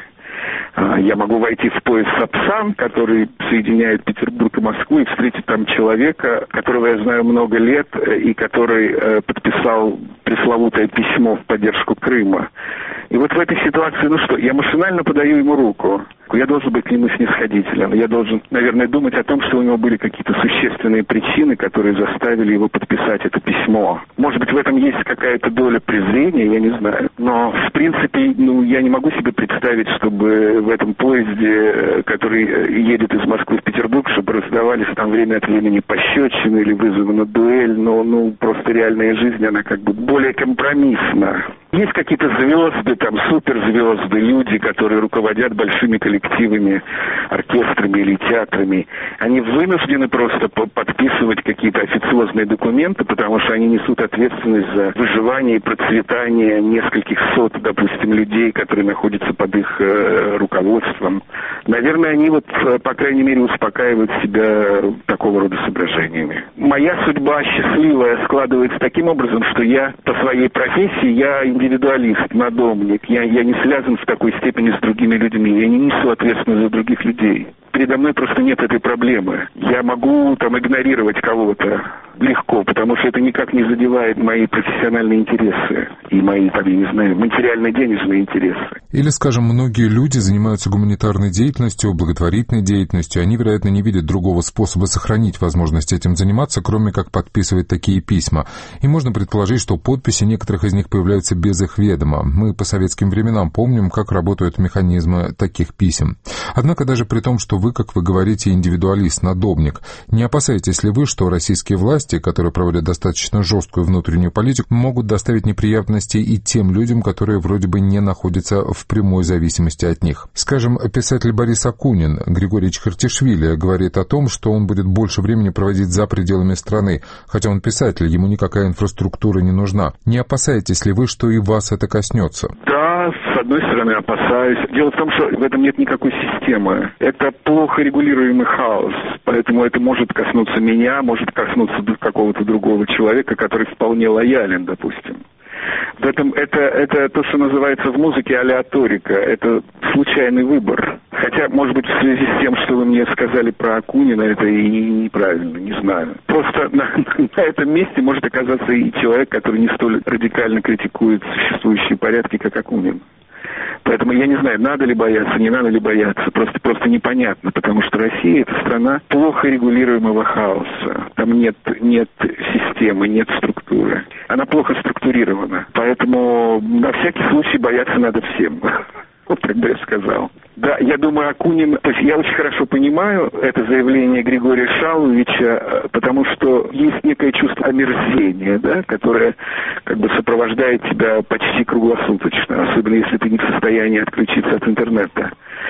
Speaker 13: Я могу войти в поезд Сапсан, который соединяет Петербург и Москву, и встретить там человека, которого я знаю много лет, и который подписал пресловутое письмо в поддержку Крыма. И вот в этой ситуации, ну что, я машинально подаю ему руку. Я должен быть к нему снисходителен. Я должен, наверное, думать о том, что у него были какие-то существенные причины, которые заставили его подписать это письмо. Может быть, в этом есть какая-то доля презрения, я не знаю. Но, в принципе, ну, я не могу себе представить, чтобы в этом поезде, который едет из Москвы в Петербург, чтобы раздавались там время от времени пощечины или вызовы на дуэль. Но, ну, просто реальная жизнь, она как бы более компромиссна. Есть какие-то звезды, там, суперзвезды, люди, которые руководят большими коллективами, оркестрами или театрами. Они вынуждены просто подписывать какие-то официозные документы, потому что они несут ответственность за выживание и процветание нескольких сот, допустим, людей, которые находятся под их э, руководством. Наверное, они вот, по крайней мере, успокаивают себя такого рода соображениями. Моя судьба счастливая складывается таким образом, что я по своей профессии, я индивидуалист, надомник. Я, я не связан в такой степени с другими людьми. Я не несу ответственность за других людей. Передо мной просто нет этой проблемы. Я могу там игнорировать кого-то легко, потому что это никак не задевает мои профессиональные интересы и мои, там, я не знаю, материально-денежные интересы.
Speaker 14: Или, скажем, многие люди занимаются гуманитарной деятельностью, благотворительной деятельностью. Они, вероятно, не видят другого способа сохранить возможность этим заниматься, кроме как подписывать такие письма. И можно предположить, что подписи некоторых из них появляются без их ведома. Мы по советским временам помним, как работают механизмы таких писем. Однако даже при том, что вы, как вы говорите, индивидуалист, надомник, не опасаетесь ли вы, что российские власти, которые проводят достаточно жесткую внутреннюю политику, могут доставить неприятности и тем людям, которые вроде бы не находятся в прямой зависимости от них? Скажем, писатель Борис Акунин, Григорий Чхартишвили, говорит о том, что он будет больше времени проводить за пределами страны, хотя он писатель, ему никакая инфраструктура не нужна. Не опасаетесь ли вы, что и вас это коснется?
Speaker 13: Да, с одной стороны, опасаюсь. Дело в том, что в этом нет никакой системы. Это плохо регулируемый хаос. Поэтому это может коснуться меня, может коснуться какого-то другого человека, который вполне лоялен, допустим. В этом это, это то, что называется в музыке алеаторика. Это случайный выбор. Хотя, может быть, в связи с тем, что вы мне сказали про Акунина, это и неправильно, не знаю. Просто на, на этом месте может оказаться и человек, который не столь радикально критикует существующие порядки, как Акунин. Поэтому я не знаю, надо ли бояться, не надо ли бояться. Просто, просто непонятно, потому что Россия – это страна плохо регулируемого хаоса. Там нет, нет системы, нет структуры. Она плохо структурирована. Поэтому на всякий случай бояться надо всем. Вот так бы я сказал. Да, я думаю, Акунин... То есть я очень хорошо понимаю это заявление Григория Шаловича, потому что есть некое чувство омерзения, да, которое как бы сопровождает тебя почти круглосуточно, особенно если ты не в состоянии отключиться от интернета.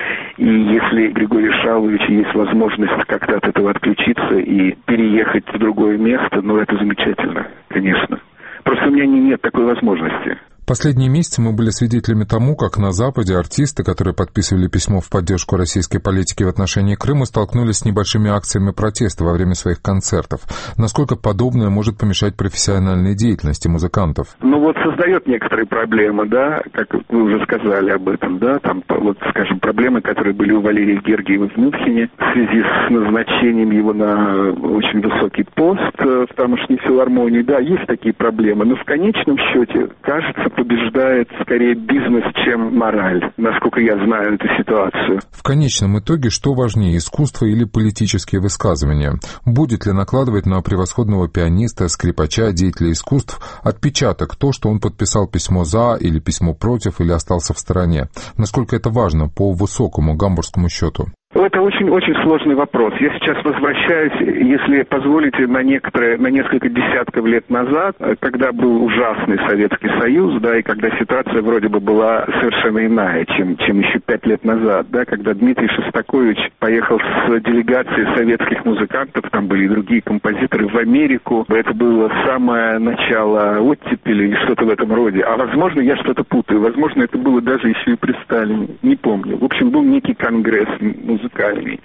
Speaker 13: И если Григорий Шалович есть возможность как-то от этого отключиться и переехать в другое место, ну, это замечательно, конечно. Просто у меня не, нет такой возможности.
Speaker 14: Последние месяцы мы были свидетелями тому, как на Западе артисты, которые подписывали письмо в поддержку российской политики в отношении Крыма, столкнулись с небольшими акциями протеста во время своих концертов. Насколько подобное может помешать профессиональной деятельности музыкантов?
Speaker 13: Ну вот создает некоторые проблемы, да, как вы уже сказали об этом, да, там, вот, скажем, проблемы, которые были у Валерия Гергиева в Мюнхене в связи с назначением его на очень высокий пост в тамошней филармонии, да, есть такие проблемы, но в конечном счете, кажется, побеждает скорее бизнес, чем мораль, насколько я знаю эту ситуацию.
Speaker 14: В конечном итоге, что важнее, искусство или политические высказывания? Будет ли накладывать на превосходного пианиста, скрипача, деятеля искусств отпечаток то, что он подписал письмо «за» или письмо «против» или остался в стороне? Насколько это важно по высокому гамбургскому счету?
Speaker 13: Это очень-очень сложный вопрос. Я сейчас возвращаюсь, если позволите, на некоторые, на несколько десятков лет назад, когда был ужасный Советский Союз, да, и когда ситуация вроде бы была совершенно иная, чем, чем еще пять лет назад, да, когда Дмитрий Шостакович поехал с делегацией советских музыкантов, там были и другие композиторы, в Америку. Это было самое начало оттепели или что-то в этом роде. А возможно, я что-то путаю. Возможно, это было даже еще и при Сталине. Не помню. В общем, был некий конгресс музыкантов. Музыкальный.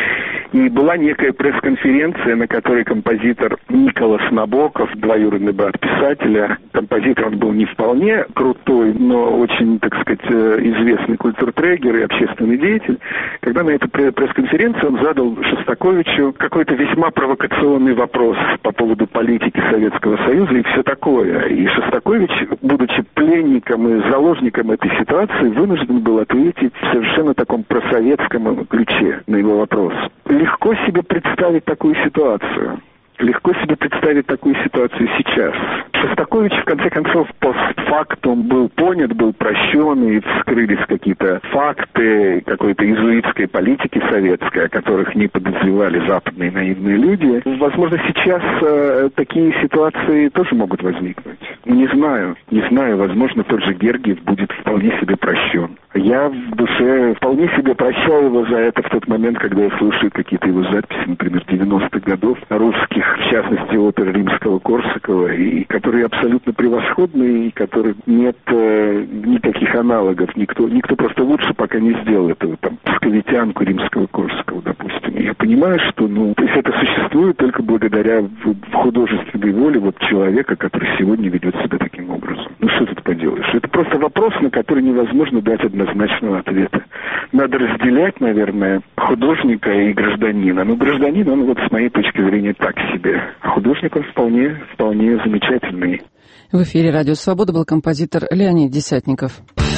Speaker 13: И была некая пресс-конференция, на которой композитор Николас Набоков, двоюродный брат писателя, композитор он был не вполне крутой, но очень, так сказать, известный культуртрегер и общественный деятель, когда на этой пресс-конференции он задал Шостаковичу какой-то весьма провокационный вопрос по поводу политики Советского Союза и все такое. И Шостакович, будучи пленником и заложником этой ситуации, вынужден был ответить в совершенно таком просоветском ключе на его вопрос. Легко себе представить такую ситуацию. Легко себе представить такую ситуацию сейчас. Шостакович, в конце концов, постфактум был понят, был прощен, и вскрылись какие-то факты какой-то иезуитской политики советской, о которых не подозревали западные наивные люди. Возможно, сейчас э, такие ситуации тоже могут возникнуть. Не знаю, не знаю. Возможно, тот же Гергиев будет вполне себе прощен. Я в душе вполне себе прощаю его за это в тот момент, когда я слушаю какие-то его записи, например, девяностых годов, русских, в частности, оперы Римского-Корсакова, и которые абсолютно превосходные, и которых нет э, никаких аналогов. Никто, никто просто лучше пока не сделал этого. Там, псковитянку Римского-Корсакова, допустим. И я понимаю, что, ну, то есть это существует только благодаря в, в художественной воле вот человека, который сегодня ведет себя таким образом. Ну, что тут поделаешь? Это просто вопрос, на который невозможно дать однозначного ответа. Надо разделять, наверное, художника и гражданина. Ну, гражданин, он вот с моей точки зрения так себе. А художник он вполне, вполне замечательный.
Speaker 1: В эфире «Радио Свобода» был композитор Леонид Десятников.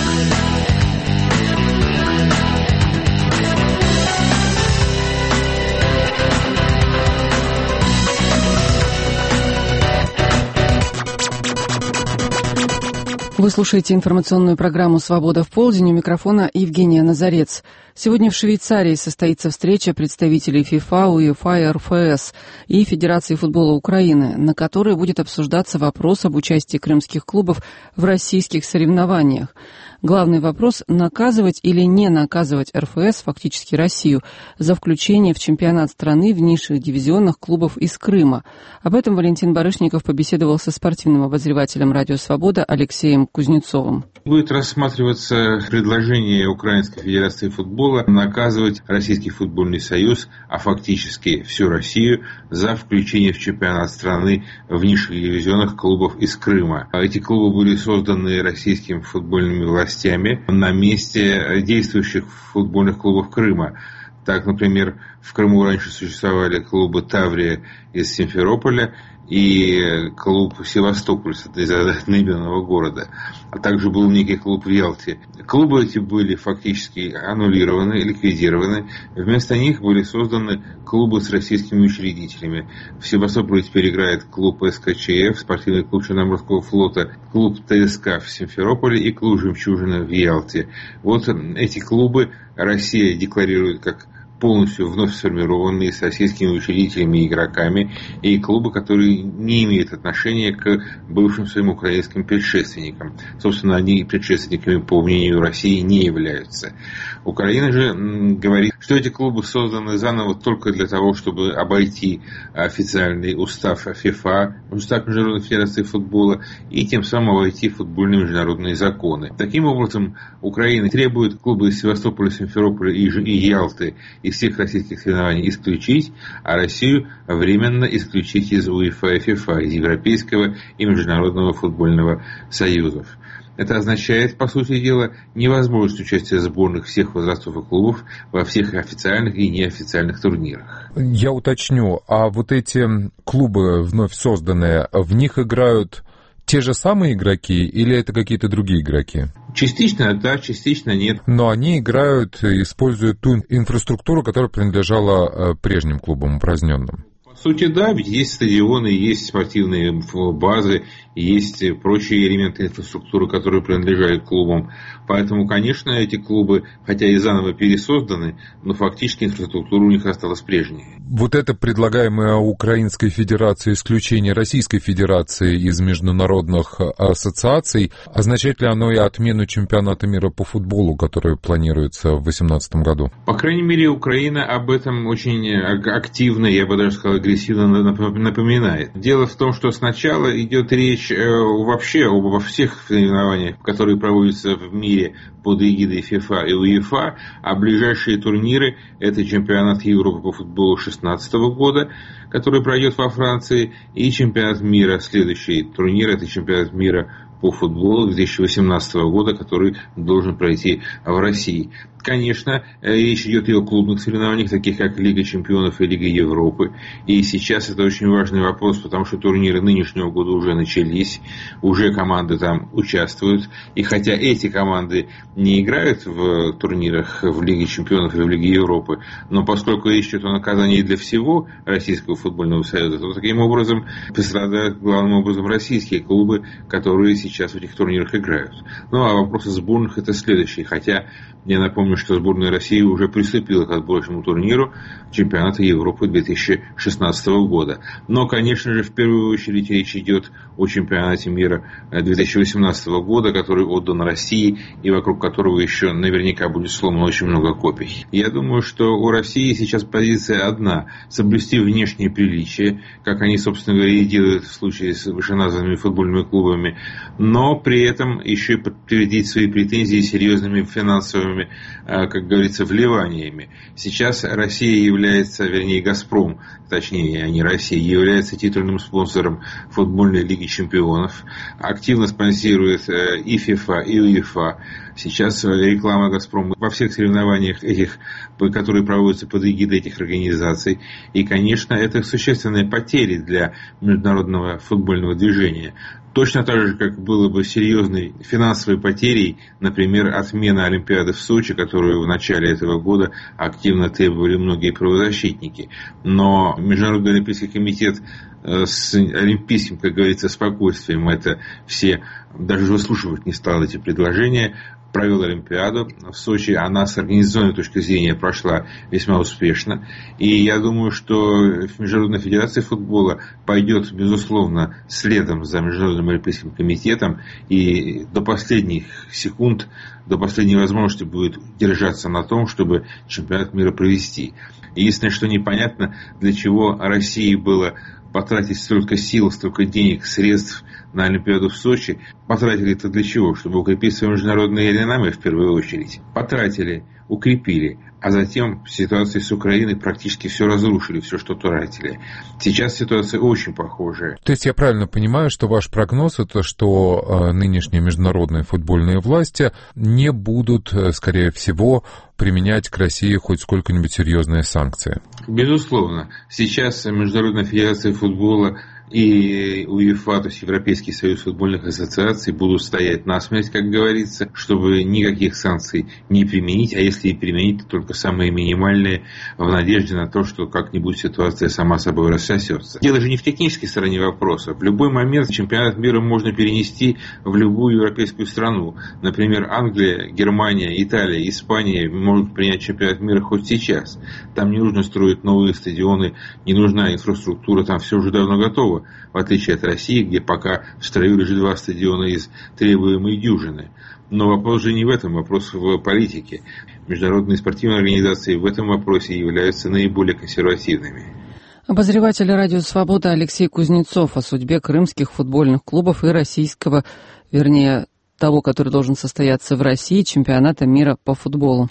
Speaker 1: Вы слушаете информационную программу «Свобода в полдень». У микрофона Евгения Назарец. Сегодня в Швейцарии состоится встреча представителей ФИФА, УЕФА и эр эф эс и Федерации футбола Украины, на которой будет обсуждаться вопрос об участии крымских клубов в российских соревнованиях. Главный вопрос – наказывать или не наказывать эр эф эс, фактически Россию, за включение в чемпионат страны в низших дивизионах клубов из Крыма. Об этом Валентин Барышников побеседовал со спортивным обозревателем «Радио Свобода» Алексеем Кузнецовым.
Speaker 15: Будет рассматриваться предложение Украинской Федерации футбола наказывать Российский футбольный союз, а фактически всю Россию, за включение в чемпионат страны в низших дивизионах клубов из Крыма. Эти клубы были созданы российскими футбольными властями на месте действующих футбольных клубов Крыма. Так, например, в Крыму раньше существовали клубы «Таврия» из Симферополя и клуб «Севастополь» из одноименного города, а также был некий клуб в Ялте. Клубы эти были фактически аннулированы, ликвидированы. Вместо них были созданы клубы с российскими учредителями. В Севастополе теперь играет клуб эс ка че эф, спортивный клуб Черноморского флота, клуб тэ эс ка в Симферополе и клуб «Жемчужина» в Ялте. Вот эти клубы Россия декларирует как полностью вновь сформированные с российскими учредителями и игроками, и клубы, которые не имеют отношения к бывшим своим украинским предшественникам. Собственно, они предшественниками, по мнению России, не являются. Украина же говорит, что эти клубы созданы заново только для того, чтобы обойти официальный устав ФИФА, устав Международной Федерации футбола, и тем самым обойти футбольные международные законы. Таким образом, Украина требует клубы из Севастополя, Симферополя и Ялты из всех российских соревнований исключить, а Россию временно исключить из УЕФА и ФИФА, из Европейского и Международного футбольного союзов. Это означает, по сути дела, невозможность участия сборных всех возрастов и клубов во всех официальных и неофициальных турнирах.
Speaker 14: Я уточню, а вот эти клубы вновь созданные, в них играют те же самые игроки или это какие-то другие игроки?
Speaker 15: Частично да, частично нет.
Speaker 14: Но они играют, используя ту инфраструктуру, которая принадлежала прежним клубам упраздненным.
Speaker 15: По сути, да, ведь есть стадионы, есть спортивные базы, есть прочие элементы инфраструктуры, которые принадлежали клубам. Поэтому, конечно, эти клубы, хотя и заново пересозданы, но фактически инфраструктура у них осталась прежней.
Speaker 14: Вот это предлагаемое Украинской Федерацией исключение Российской Федерации из международных ассоциаций, означает ли оно и отмену чемпионата мира по футболу, который планируется в две тысячи восемнадцатом году?
Speaker 15: По крайней мере, Украина об этом очень активно, я бы даже сказал, агрессивно напоминает. Дело в том, что сначала идет речь вообще обо всех соревнованиях, которые проводятся в мире под эгидой ФИФА и УЕФА, а ближайшие турниры – это чемпионат Европы по футболу две тысячи шестнадцатого года, который пройдет во Франции, и чемпионат мира, следующий турнир – это чемпионат мира по футболу две тысячи восемнадцатого года, который должен пройти в России. Конечно, речь идет и о клубных соревнованиях, таких как Лига Чемпионов и Лига Европы. И сейчас это очень важный вопрос, потому что турниры нынешнего года уже начались, уже команды там участвуют. И хотя эти команды не играют в турнирах в Лиге Чемпионов и в Лиге Европы, но поскольку речь идет о наказании для всего Российского футбольного союза, то таким образом пострадают главным образом российские клубы, которые сейчас в этих турнирах играют. Ну а вопросы сборных — это следующий. Хотя я напомню, что сборная России уже приступила к отборочному турниру чемпионата Европы две тысячи шестнадцатого года. Но, конечно же, в первую очередь речь идет о чемпионате мира две тысячи восемнадцатого года, который отдан России и вокруг которого еще наверняка будет сломано очень много копий. Я думаю, что у России сейчас позиция одна – соблюсти внешние приличия, как они, собственно говоря, и делают в случае с вышеназванными футбольными клубами, но при этом еще и подтвердить свои претензии серьезными финансовыми, как говорится, вливаниями. Сейчас Россия является, вернее, «Газпром», точнее, а не Россия, является титульным спонсором футбольной лиги чемпионов, активно спонсирует и ФИФА, и УЕФА. Сейчас реклама «Газпрома» во всех соревнованиях этих, которые проводятся под эгидой этих организаций. И, конечно, это существенные потери для международного футбольного движения. Точно так же, как было бы серьезной финансовой потерей, например, отмена Олимпиады в Сочи, которую в начале этого года активно требовали многие правозащитники. Но Международный олимпийский комитет с олимпийским, как говорится, спокойствием это все даже выслушивать не стал эти предложения, провел Олимпиаду в Сочи. Она с организационной точки зрения прошла весьма успешно. И я думаю, что Международная федерация футбола пойдет, безусловно, следом за Международным олимпийским комитетом. И до последних секунд, до последней возможности будет держаться на том, чтобы чемпионат мира провести. Единственное, что непонятно, для чего России было потратить столько сил, столько денег, средств на Олимпиаду в Сочи. Потратили это для чего? Чтобы укрепить свои международные реноме в первую очередь. Потратили, укрепили, а затем в ситуации с Украиной практически все разрушили, все, что тратили. Сейчас ситуация очень похожая.
Speaker 14: То есть я правильно понимаю, что ваш прогноз это, что э, нынешние международные футбольные власти не будут, э, скорее всего, применять к России хоть сколько-нибудь серьезные санкции?
Speaker 15: Безусловно. Сейчас Международная федерация футбола и УЕФА, то есть Европейский союз футбольных ассоциаций, будут стоять насмерть, как говорится, чтобы никаких санкций не применить, а если и применить, то только самые минимальные, в надежде на то, что как-нибудь ситуация сама собой рассосется. Дело же не в технической стороне вопроса. В любой момент чемпионат мира можно перенести в любую европейскую страну. Например, Англия, Германия, Италия, Испания могут принять чемпионат мира хоть сейчас. Там не нужно строить новые стадионы, не нужна инфраструктура, там все уже давно готово. В отличие от России, где пока в строю лежит два стадиона из требуемой дюжины. Но вопрос же не в этом, вопрос в политике. Международные спортивные организации в этом вопросе являются наиболее консервативными.
Speaker 1: Обозреватель «Радио Свобода» Алексей Кузнецов о судьбе крымских футбольных клубов и российского, вернее, того, который должен состояться в России, чемпионата мира по футболу.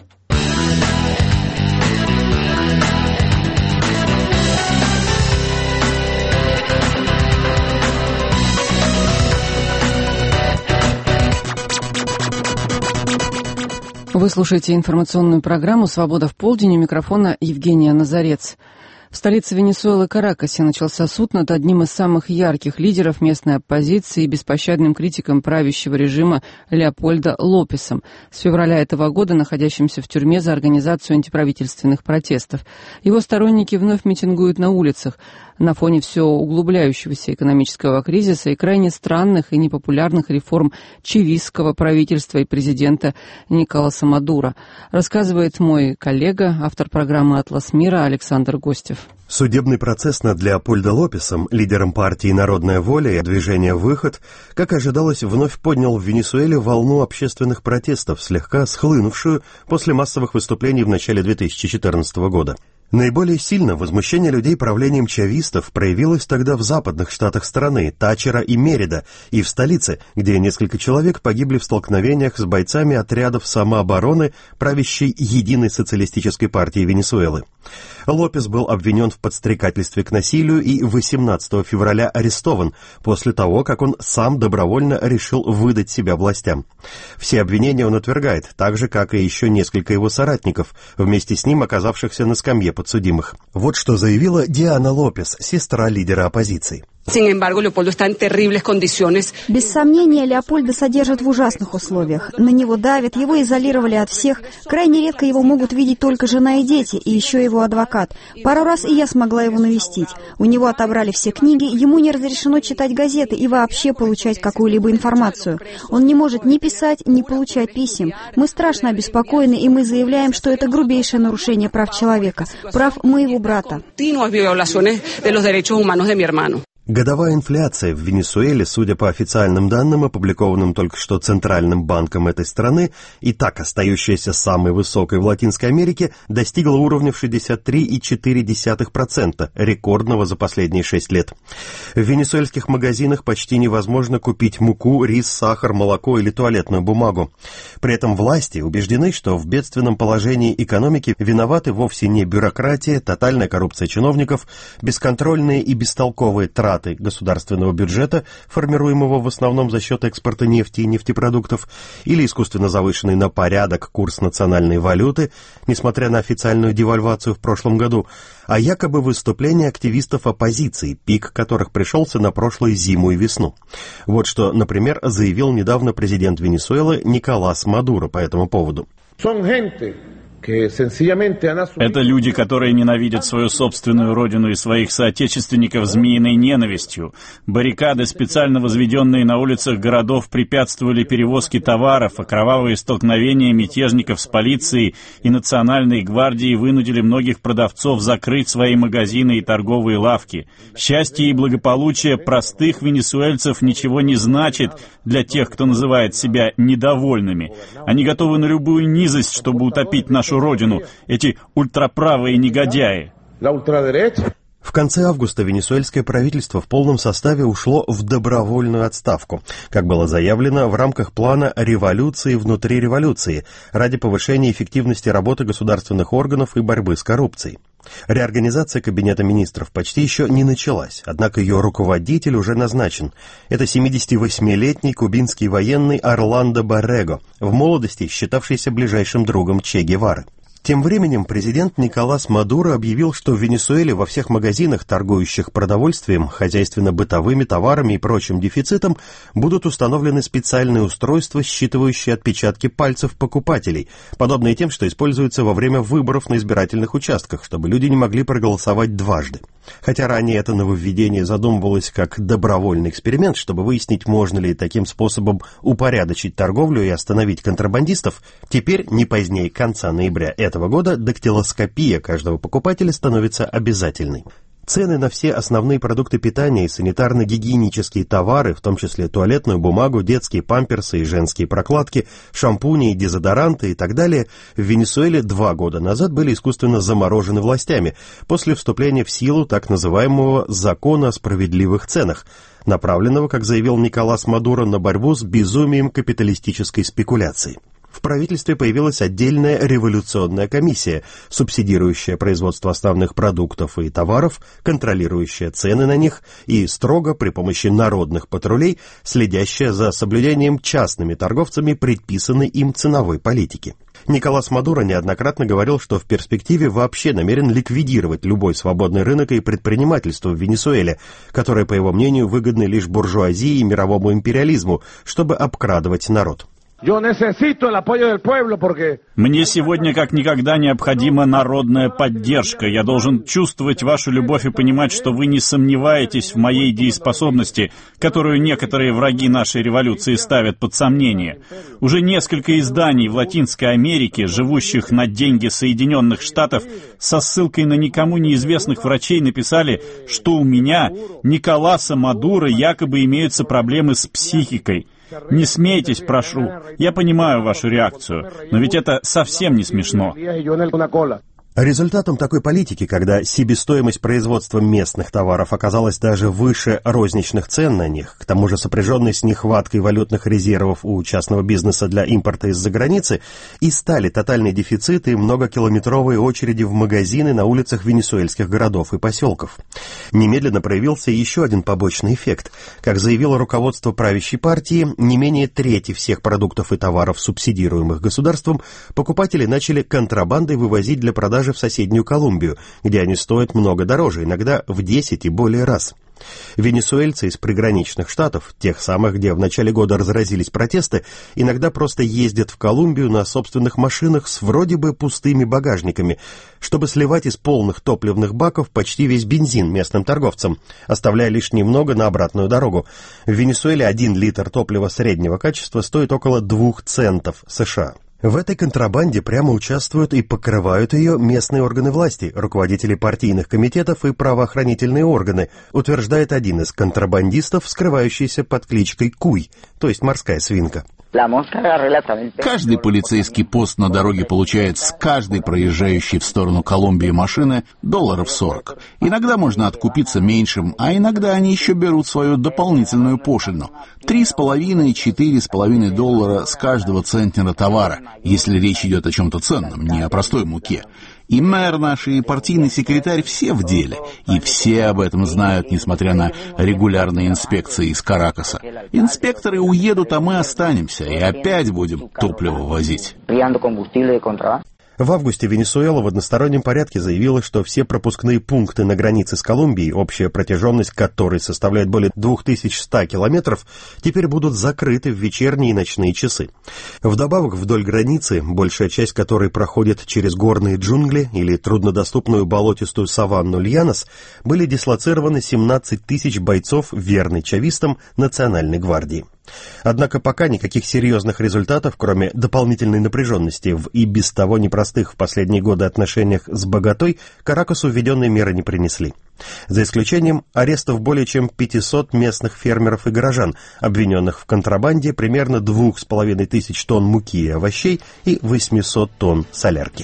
Speaker 1: Вы слушаете информационную программу «Свобода в полдень», у микрофона Евгения Назарец. В столице Венесуэлы Каракасе начался суд над одним из самых ярких лидеров местной оппозиции и беспощадным критиком правящего режима Леопольдо Лопесом, с февраля этого года находящимся в тюрьме за организацию антиправительственных протестов. Его сторонники вновь митингуют на улицах на фоне все углубляющегося экономического кризиса и крайне странных и непопулярных реформ чивистского правительства и президента Николаса Мадуро, рассказывает мой коллега, автор программы «Атлас мира» Александр Гостев.
Speaker 16: Судебный процесс над Леопольдо Лопесом, лидером партии «Народная воля» и движения «Выход», как ожидалось, вновь поднял в Венесуэле волну общественных протестов, слегка схлынувшую после массовых выступлений в начале две тысячи четырнадцатого года. Наиболее сильно возмущение людей правлением чавистов проявилось тогда в западных штатах страны, Тачера и Мерида, и в столице, где несколько человек погибли в столкновениях с бойцами отрядов самообороны правящей Единой социалистической партии Венесуэлы. Лопес был обвинен в подстрекательстве к насилию и восемнадцатого февраля арестован, после того, как он сам добровольно решил выдать себя властям. Все обвинения он отвергает, так же, как и еще несколько его соратников, вместе с ним оказавшихся на скамье подсудимых. Вот что заявила Диана Лопес, сестра лидера оппозиции.
Speaker 17: Без сомнения, Леопольдо содержат в ужасных условиях. На него давят, его изолировали от всех. Крайне редко его могут видеть только жена и дети, и еще его адвокат. Пару раз и я смогла его навестить. У него отобрали все книги, ему не разрешено читать газеты и вообще получать какую-либо информацию. Он не может ни писать, ни получать писем. Мы страшно обеспокоены, и мы заявляем, что это грубейшее нарушение прав человека, прав моего брата.
Speaker 16: Годовая инфляция в Венесуэле, судя по официальным данным, опубликованным только что Центральным банком этой страны, и так остающаяся самой высокой в Латинской Америке, достигла уровня в шестьдесят три целых четыре десятых процента, рекордного за последние шесть лет. В венесуэльских магазинах почти невозможно купить муку, рис, сахар, молоко или туалетную бумагу. При этом власти убеждены, что в бедственном положении экономики виноваты вовсе не бюрократия, тотальная коррупция чиновников, бесконтрольные и бестолковые траты государственного бюджета, формируемого в основном за счет экспорта нефти и нефтепродуктов, или искусственно завышенный на порядок курс национальной валюты, несмотря на официальную девальвацию в прошлом году, а якобы выступления активистов оппозиции, пик которых пришелся на прошлую зиму и весну. Вот что, например, заявил недавно президент Венесуэлы Николас Мадуро по этому поводу.
Speaker 18: Это люди, которые ненавидят свою собственную родину и своих соотечественников змеиной ненавистью. Баррикады, специально возведенные на улицах городов, препятствовали перевозке товаров, а кровавые столкновения мятежников с полицией и национальной гвардией вынудили многих продавцов закрыть свои магазины и торговые лавки. Счастье и благополучие простых венесуэльцев ничего не значит для тех, кто называет себя недовольными. Они готовы на любую низость, чтобы утопить нашу родину, эти ультраправые негодяи.
Speaker 16: В конце августа венесуэльское правительство в полном составе ушло в добровольную отставку, как было заявлено в рамках плана революции внутри революции ради повышения эффективности работы государственных органов и борьбы с коррупцией. Реорганизация Кабинета министров почти еще не началась, однако ее руководитель уже назначен. Это семидесятивосьмилетний кубинский военный Орландо Боррего, в молодости считавшийся ближайшим другом Че Гевары. Тем временем президент Николас Мадуро объявил, что в Венесуэле во всех магазинах, торгующих продовольствием, хозяйственно-бытовыми товарами и прочим дефицитом, будут установлены специальные устройства, считывающие отпечатки пальцев покупателей, подобные тем, что используются во время выборов на избирательных участках, чтобы люди не могли проголосовать дважды. Хотя ранее это нововведение задумывалось как добровольный эксперимент, чтобы выяснить, можно ли таким способом упорядочить торговлю и остановить контрабандистов, теперь, не позднее конца ноября этого года, дактилоскопия каждого покупателя становится обязательной. Цены на все основные продукты питания и санитарно-гигиенические товары, в том числе туалетную бумагу, детские памперсы и женские прокладки, шампуни и дезодоранты и так далее, в Венесуэле два года назад были искусственно заморожены властями после вступления в силу так называемого «закона о справедливых ценах», направленного, как заявил Николас Мадуро, на борьбу с безумием капиталистической спекуляции. В правительстве появилась отдельная революционная комиссия, субсидирующая производство основных продуктов и товаров, контролирующая цены на них и строго при помощи народных патрулей, следящая за соблюдением частными торговцами предписанной им ценовой политики. Николас Мадуро неоднократно говорил, что в перспективе вообще намерен ликвидировать любой свободный рынок и предпринимательство в Венесуэле, которое, по его мнению, выгодны лишь буржуазии и мировому империализму, чтобы обкрадывать народ.
Speaker 18: Мне сегодня как никогда необходима народная поддержка. Я должен чувствовать вашу любовь и понимать, что вы не сомневаетесь в моей дееспособности, которую некоторые враги нашей революции ставят под сомнение. Уже несколько изданий в Латинской Америке, живущих на деньги Соединенных Штатов, со ссылкой на никому неизвестных врачей написали, что у меня, Николаса Мадуро, якобы имеются проблемы с психикой. Не смейтесь, прошу. Я понимаю вашу реакцию, но ведь это совсем не смешно.
Speaker 16: Результатом такой политики, когда себестоимость производства местных товаров оказалась даже выше розничных цен на них, к тому же сопряженной с нехваткой валютных резервов у частного бизнеса для импорта из-за границы, и стали тотальный дефицит и многокилометровые очереди в магазины на улицах венесуэльских городов и поселков. Немедленно проявился еще один побочный эффект. Как заявило руководство правящей партии, не менее трети всех продуктов и товаров, субсидируемых государством, покупатели начали контрабандой вывозить для продажи в соседнюю Колумбию, где они стоят много дороже, иногда в десять и более раз. Венесуэльцы из приграничных штатов, тех самых, где в начале года разразились протесты, иногда просто ездят в Колумбию на собственных машинах с вроде бы пустыми багажниками, чтобы сливать из полных топливных баков почти весь бензин местным торговцам, оставляя лишь немного на обратную дорогу. В Венесуэле один литр топлива среднего качества стоит около двух центов США. В этой контрабанде прямо участвуют и покрывают ее местные органы власти, руководители партийных комитетов и правоохранительные органы, утверждает один из контрабандистов, скрывающийся под кличкой Куй, то есть морская свинка.
Speaker 19: Каждый полицейский пост на дороге получает с каждой проезжающей в сторону Колумбии машины долларов сорок. Иногда можно откупиться меньшим, а иногда они еще берут свою дополнительную пошлину. Три с половиной, четыре с половиной доллара с каждого центнера товара, если речь идет о чем-то ценном, не о простой муке. И мэр наш, и партийный секретарь все в деле, и все об этом знают, несмотря на регулярные инспекции из Каракаса. Инспекторы уедут, а мы останемся, и опять будем топливо возить.
Speaker 16: В августе Венесуэла в одностороннем порядке заявила, что все пропускные пункты на границе с Колумбией, общая протяженность которой составляет более две тысячи сто километров, теперь будут закрыты в вечерние и ночные часы. Вдобавок, вдоль границы, большая часть которой проходит через горные джунгли или труднодоступную болотистую саванну Льянос, были дислоцированы семнадцать тысяч бойцов, верной чавистам, Национальной гвардии. Однако пока никаких серьезных результатов, кроме дополнительной напряженности в и без того непростых в последние годы отношениях с Боготой, Каракасу введенные меры не принесли. За исключением арестов более чем пятисот местных фермеров и горожан, обвиненных в контрабанде примерно двух с половиной тысяч тонн муки и овощей и восьмисот тонн солярки.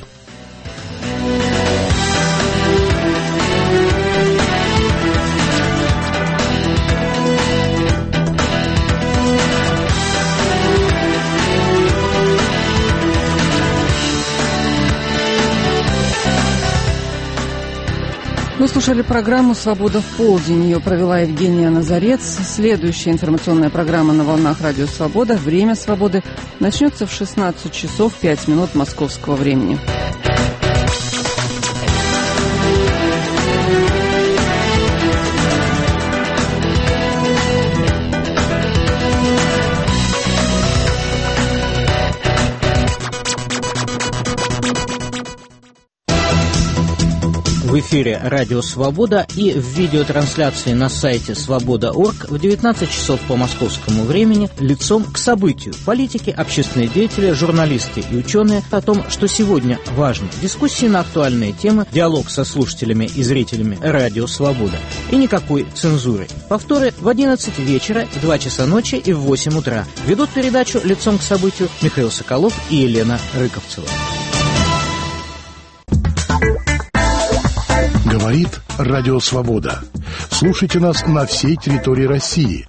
Speaker 1: Вы слушали программу «Свобода в полдень». Ее провела Евгения Назарец. Следующая информационная программа на волнах Радио Свобода «Время свободы» начнется в шестнадцать часов пять минут московского времени.
Speaker 20: В эфире «Радио Свобода» и в видеотрансляции на сайте свобода точка орг в девятнадцать часов по московскому времени лицом к событию. Политики, общественные деятели, журналисты и ученые о том, что сегодня важно. Дискуссии на актуальные темы, диалог со слушателями и зрителями «Радио Свобода». И никакой цензуры. Повторы в одиннадцать вечера, в два часа ночи и в восемь утра. Ведут передачу «Лицом к событию» Михаил Соколов и Елена Рыковцева.
Speaker 21: Говорит Радио Свобода. Слушайте нас на всей территории России.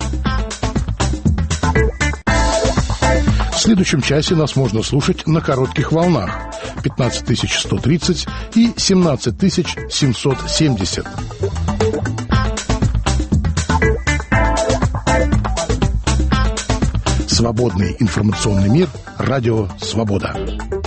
Speaker 21: В следующем часе нас можно слушать на коротких волнах пятнадцать тысяч сто тридцать и семнадцать тысяч семьсот семьдесят. Свободный информационный мир. Радио Свобода.